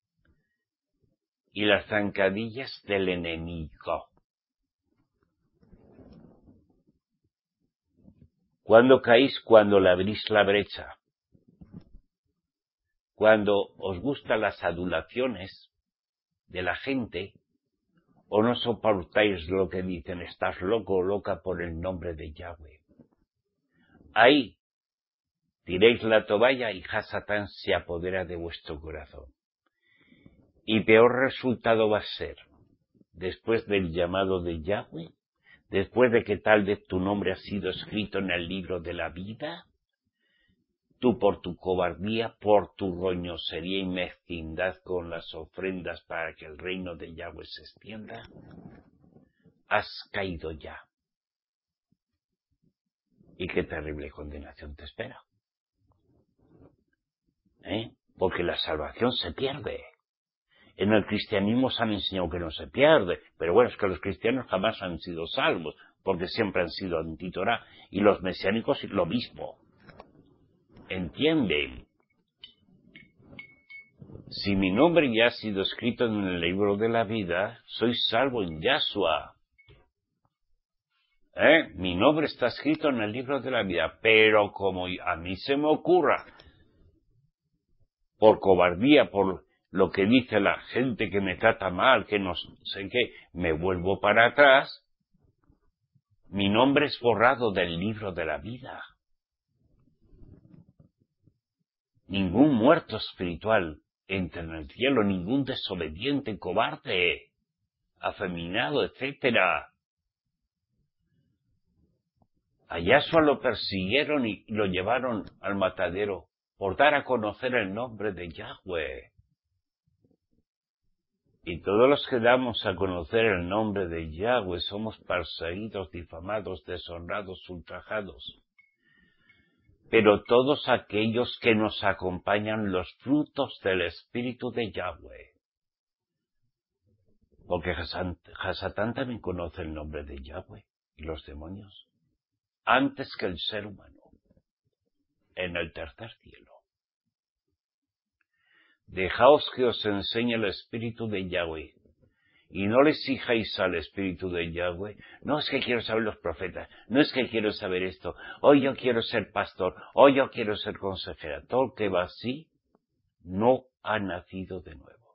y las zancadillas del enemigo. ¿Cuándo caéis? Cuando le abrís la brecha. Cuando os gustan las adulaciones de la gente, o no soportáis lo que dicen, estás loco o loca por el nombre de Yahweh. Ahí tiréis la toalla y Satán se apodera de vuestro corazón. Y peor resultado va a ser, después del llamado de Yahweh, después de que tal vez tu nombre ha sido escrito en el libro de la vida, tú por tu cobardía, por tu roñosería y mezquindad con las ofrendas para que el reino de Yahweh se extienda, has caído ya. Y qué terrible condenación te espera. Porque la salvación se pierde. En el cristianismo se han enseñado que no se pierde, pero bueno, es que los cristianos jamás han sido salvos, porque siempre han sido antitorá, y los mesiánicos lo mismo. ¿Entienden? Si mi nombre ya ha sido escrito en el libro de la vida, soy salvo en Yahshua. Mi nombre está escrito en el libro de la vida, pero como a mí se me ocurra, por cobardía, por lo que dice la gente que me trata mal, que no sé qué, me vuelvo para atrás, mi nombre es borrado del libro de la vida. Ningún muerto espiritual entra en el cielo, ningún desobediente, cobarde, afeminado, etcétera. A Yahshua lo persiguieron y lo llevaron al matadero por dar a conocer el nombre de Yahweh. Y todos los que damos a conocer el nombre de Yahweh somos perseguidos, difamados, deshonrados, ultrajados. Pero todos aquellos que nos acompañan los frutos del Espíritu de Yahweh. Porque Hasatán también conoce el nombre de Yahweh y los demonios. Antes que el ser humano. En el tercer cielo. Dejaos que os enseñe el Espíritu de Yahweh. Y no le exijáis al Espíritu de Yahweh, no es que quiero saber los profetas, no es que quiero saber esto, hoy yo quiero ser pastor, hoy yo quiero ser consejera. Todo el que va así no ha nacido de nuevo.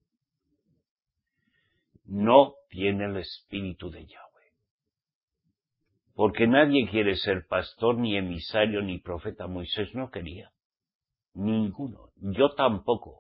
No tiene el Espíritu de Yahweh. Porque nadie quiere ser pastor, ni emisario, ni profeta. Moisés no quería. Ninguno. Yo tampoco.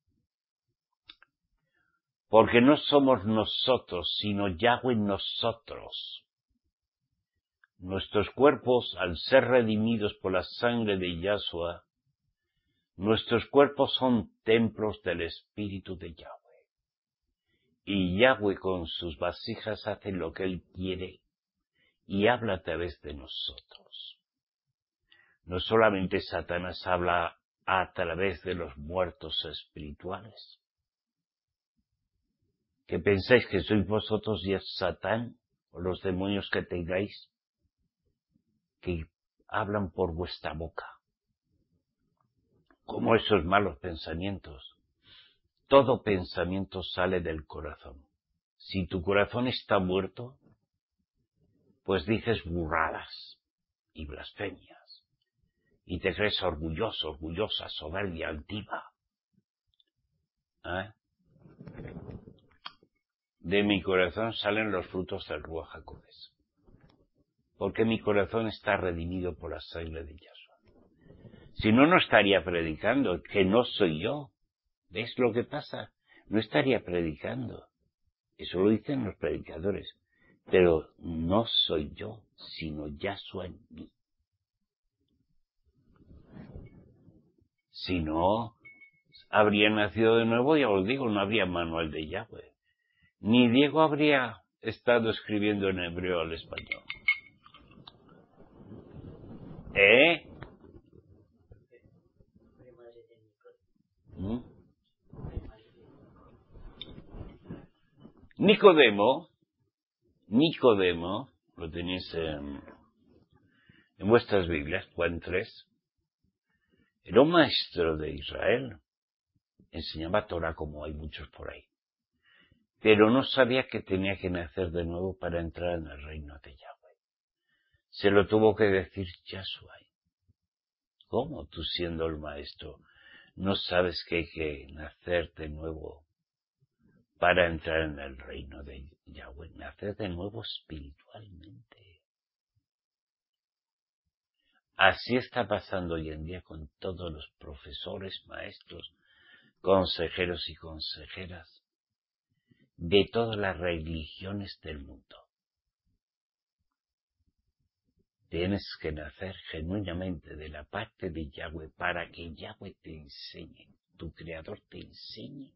Porque no somos nosotros, sino Yahweh en nosotros. Nuestros cuerpos, al ser redimidos por la sangre de Yahshua, nuestros cuerpos son templos del Espíritu de Yahweh. Y Yahweh con sus vasijas hace lo que Él quiere y habla a través de nosotros. No solamente Satanás habla a través de los muertos espirituales. ¿Qué pensáis que sois vosotros y es Satán o los demonios que tengáis que hablan por vuestra boca? Como esos malos pensamientos. Todo pensamiento sale del corazón. Si tu corazón está muerto, pues dices burradas y blasfemias. Y te crees orgulloso, orgullosa, soberbia, altiva. De mi corazón salen los frutos del Ruach HaKodesh. Porque mi corazón está redimido por la sangre de Yahshua. Si no, no estaría predicando, que no soy yo. ¿Ves lo que pasa? No estaría predicando. Eso lo dicen los predicadores. Pero no soy yo, sino Yahshua en mí. Si no, habría nacido de nuevo, ya os digo, no habría manual de Yahweh. Ni Diego habría estado escribiendo en hebreo al español. Nicodemo, lo tenéis en vuestras Biblias, Juan 3, era un maestro de Israel. Enseñaba Torah como hay muchos por ahí. Pero no sabía que tenía que nacer de nuevo para entrar en el reino de Yahweh. Se lo tuvo que decir Yahshua. ¿Cómo tú siendo el maestro no sabes que hay que nacer de nuevo para entrar en el reino de Yahweh? Nacer de nuevo espiritualmente. Así está pasando hoy en día con todos los profesores, maestros, consejeros y consejeras de todas las religiones del mundo. Tienes que nacer genuinamente de la parte de Yahweh para que Yahweh te enseñe, tu Creador te enseñe.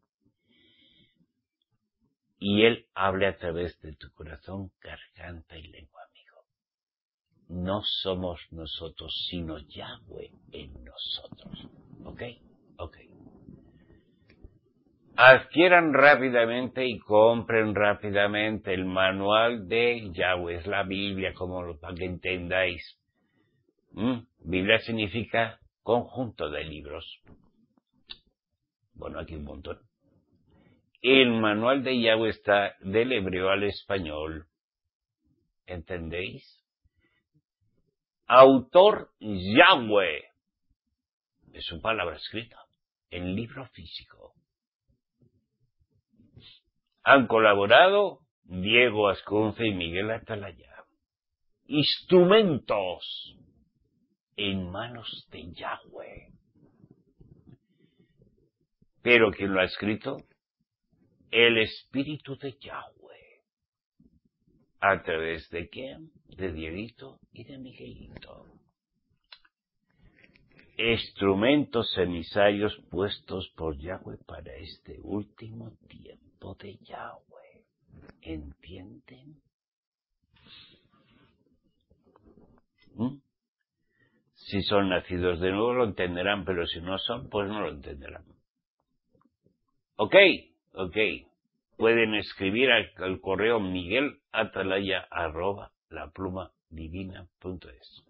Y Él hable a través de tu corazón, garganta y lengua, amigo. No somos nosotros, sino Yahweh en nosotros. ¿Ok? Ok. Adquieran rápidamente y compren rápidamente el manual de Yahweh, es la Biblia, para que entendáis. Biblia significa conjunto de libros. Bueno, aquí un montón. El manual de Yahweh está del hebreo al español. ¿Entendéis? Autor Yahweh. Es su palabra escrita en libro físico. Han colaborado Diego Ascunce y Miguel Atalaya. Instrumentos en manos de Yahweh. Pero ¿quién lo ha escrito? El Espíritu de Yahweh. ¿A través de quién? De Dieguito y de Miguelito. Instrumentos emisarios puestos por Yahweh para este último tiempo de Yahweh. ¿Entienden? Si son nacidos de nuevo lo entenderán, pero si no son, pues no lo entenderán. Ok. Pueden escribir al correo miguelatalaya@laplumadivina.es.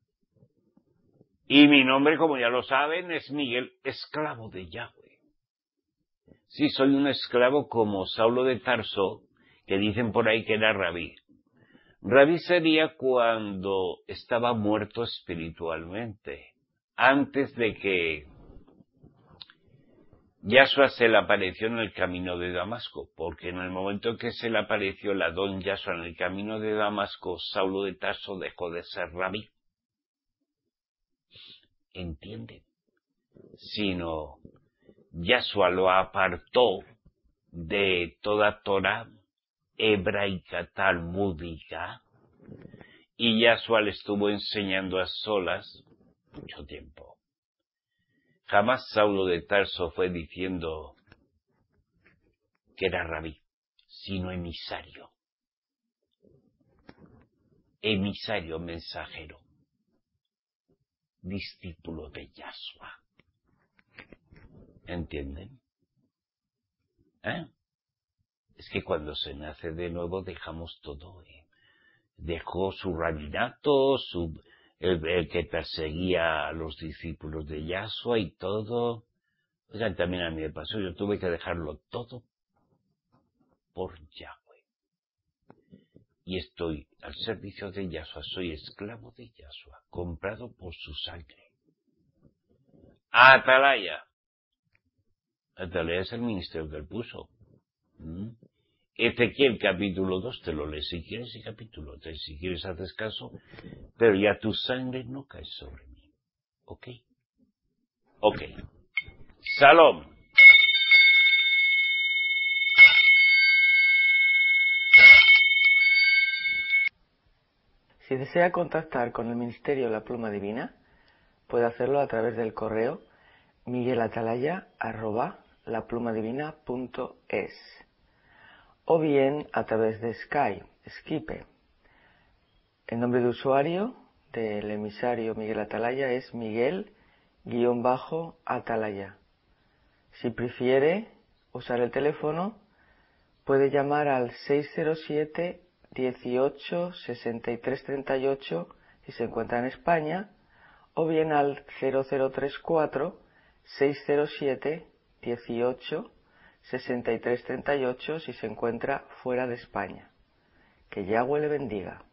Y mi nombre, como ya lo saben, es Miguel, esclavo de Yahweh. Sí, soy un esclavo como Saulo de Tarso, que dicen por ahí que era rabí. Rabí sería cuando estaba muerto espiritualmente, antes de que Yahshua se le apareció en el camino de Damasco, porque en el momento en que se le apareció el Adón Yahshua en el camino de Damasco, Saulo de Tarso dejó de ser rabí. ¿Entienden? Sino Yahshua lo apartó de toda Torah hebraica talmúdica y Yahshua le estuvo enseñando a solas mucho tiempo. Jamás Saulo de Tarso fue diciendo que era rabí, sino emisario. Emisario, mensajero, discípulo de Yahshua. ¿Entienden? Es que cuando se nace de nuevo dejamos todo. Dejó su rabinato, el que perseguía a los discípulos de Yahshua y todo. O sea, también a mí me pasó, yo tuve que dejarlo todo por Yahweh. Y estoy al servicio de Yahshua, soy esclavo de Yahshua, comprado por su sangre. Atalaya. Atalaya es el ministerio que él puso. Ezequiel capítulo 2 te lo lees si quieres y capítulo 3 si quieres haces caso, pero ya tu sangre no cae sobre mí. ¿Ok? Ok. Salom. Si desea contactar con el Ministerio La Pluma Divina, puede hacerlo a través del correo miguelatalaya@laplumadivina.es o bien a través de Skype. El nombre de usuario del emisario Miguel Atalaya es Miguel-Atalaya. Si prefiere usar el teléfono, puede llamar al 607 18 63 38 si se encuentra en España, o bien al 0034 607 18 63 38 si se encuentra fuera de España. Que Yahweh le bendiga.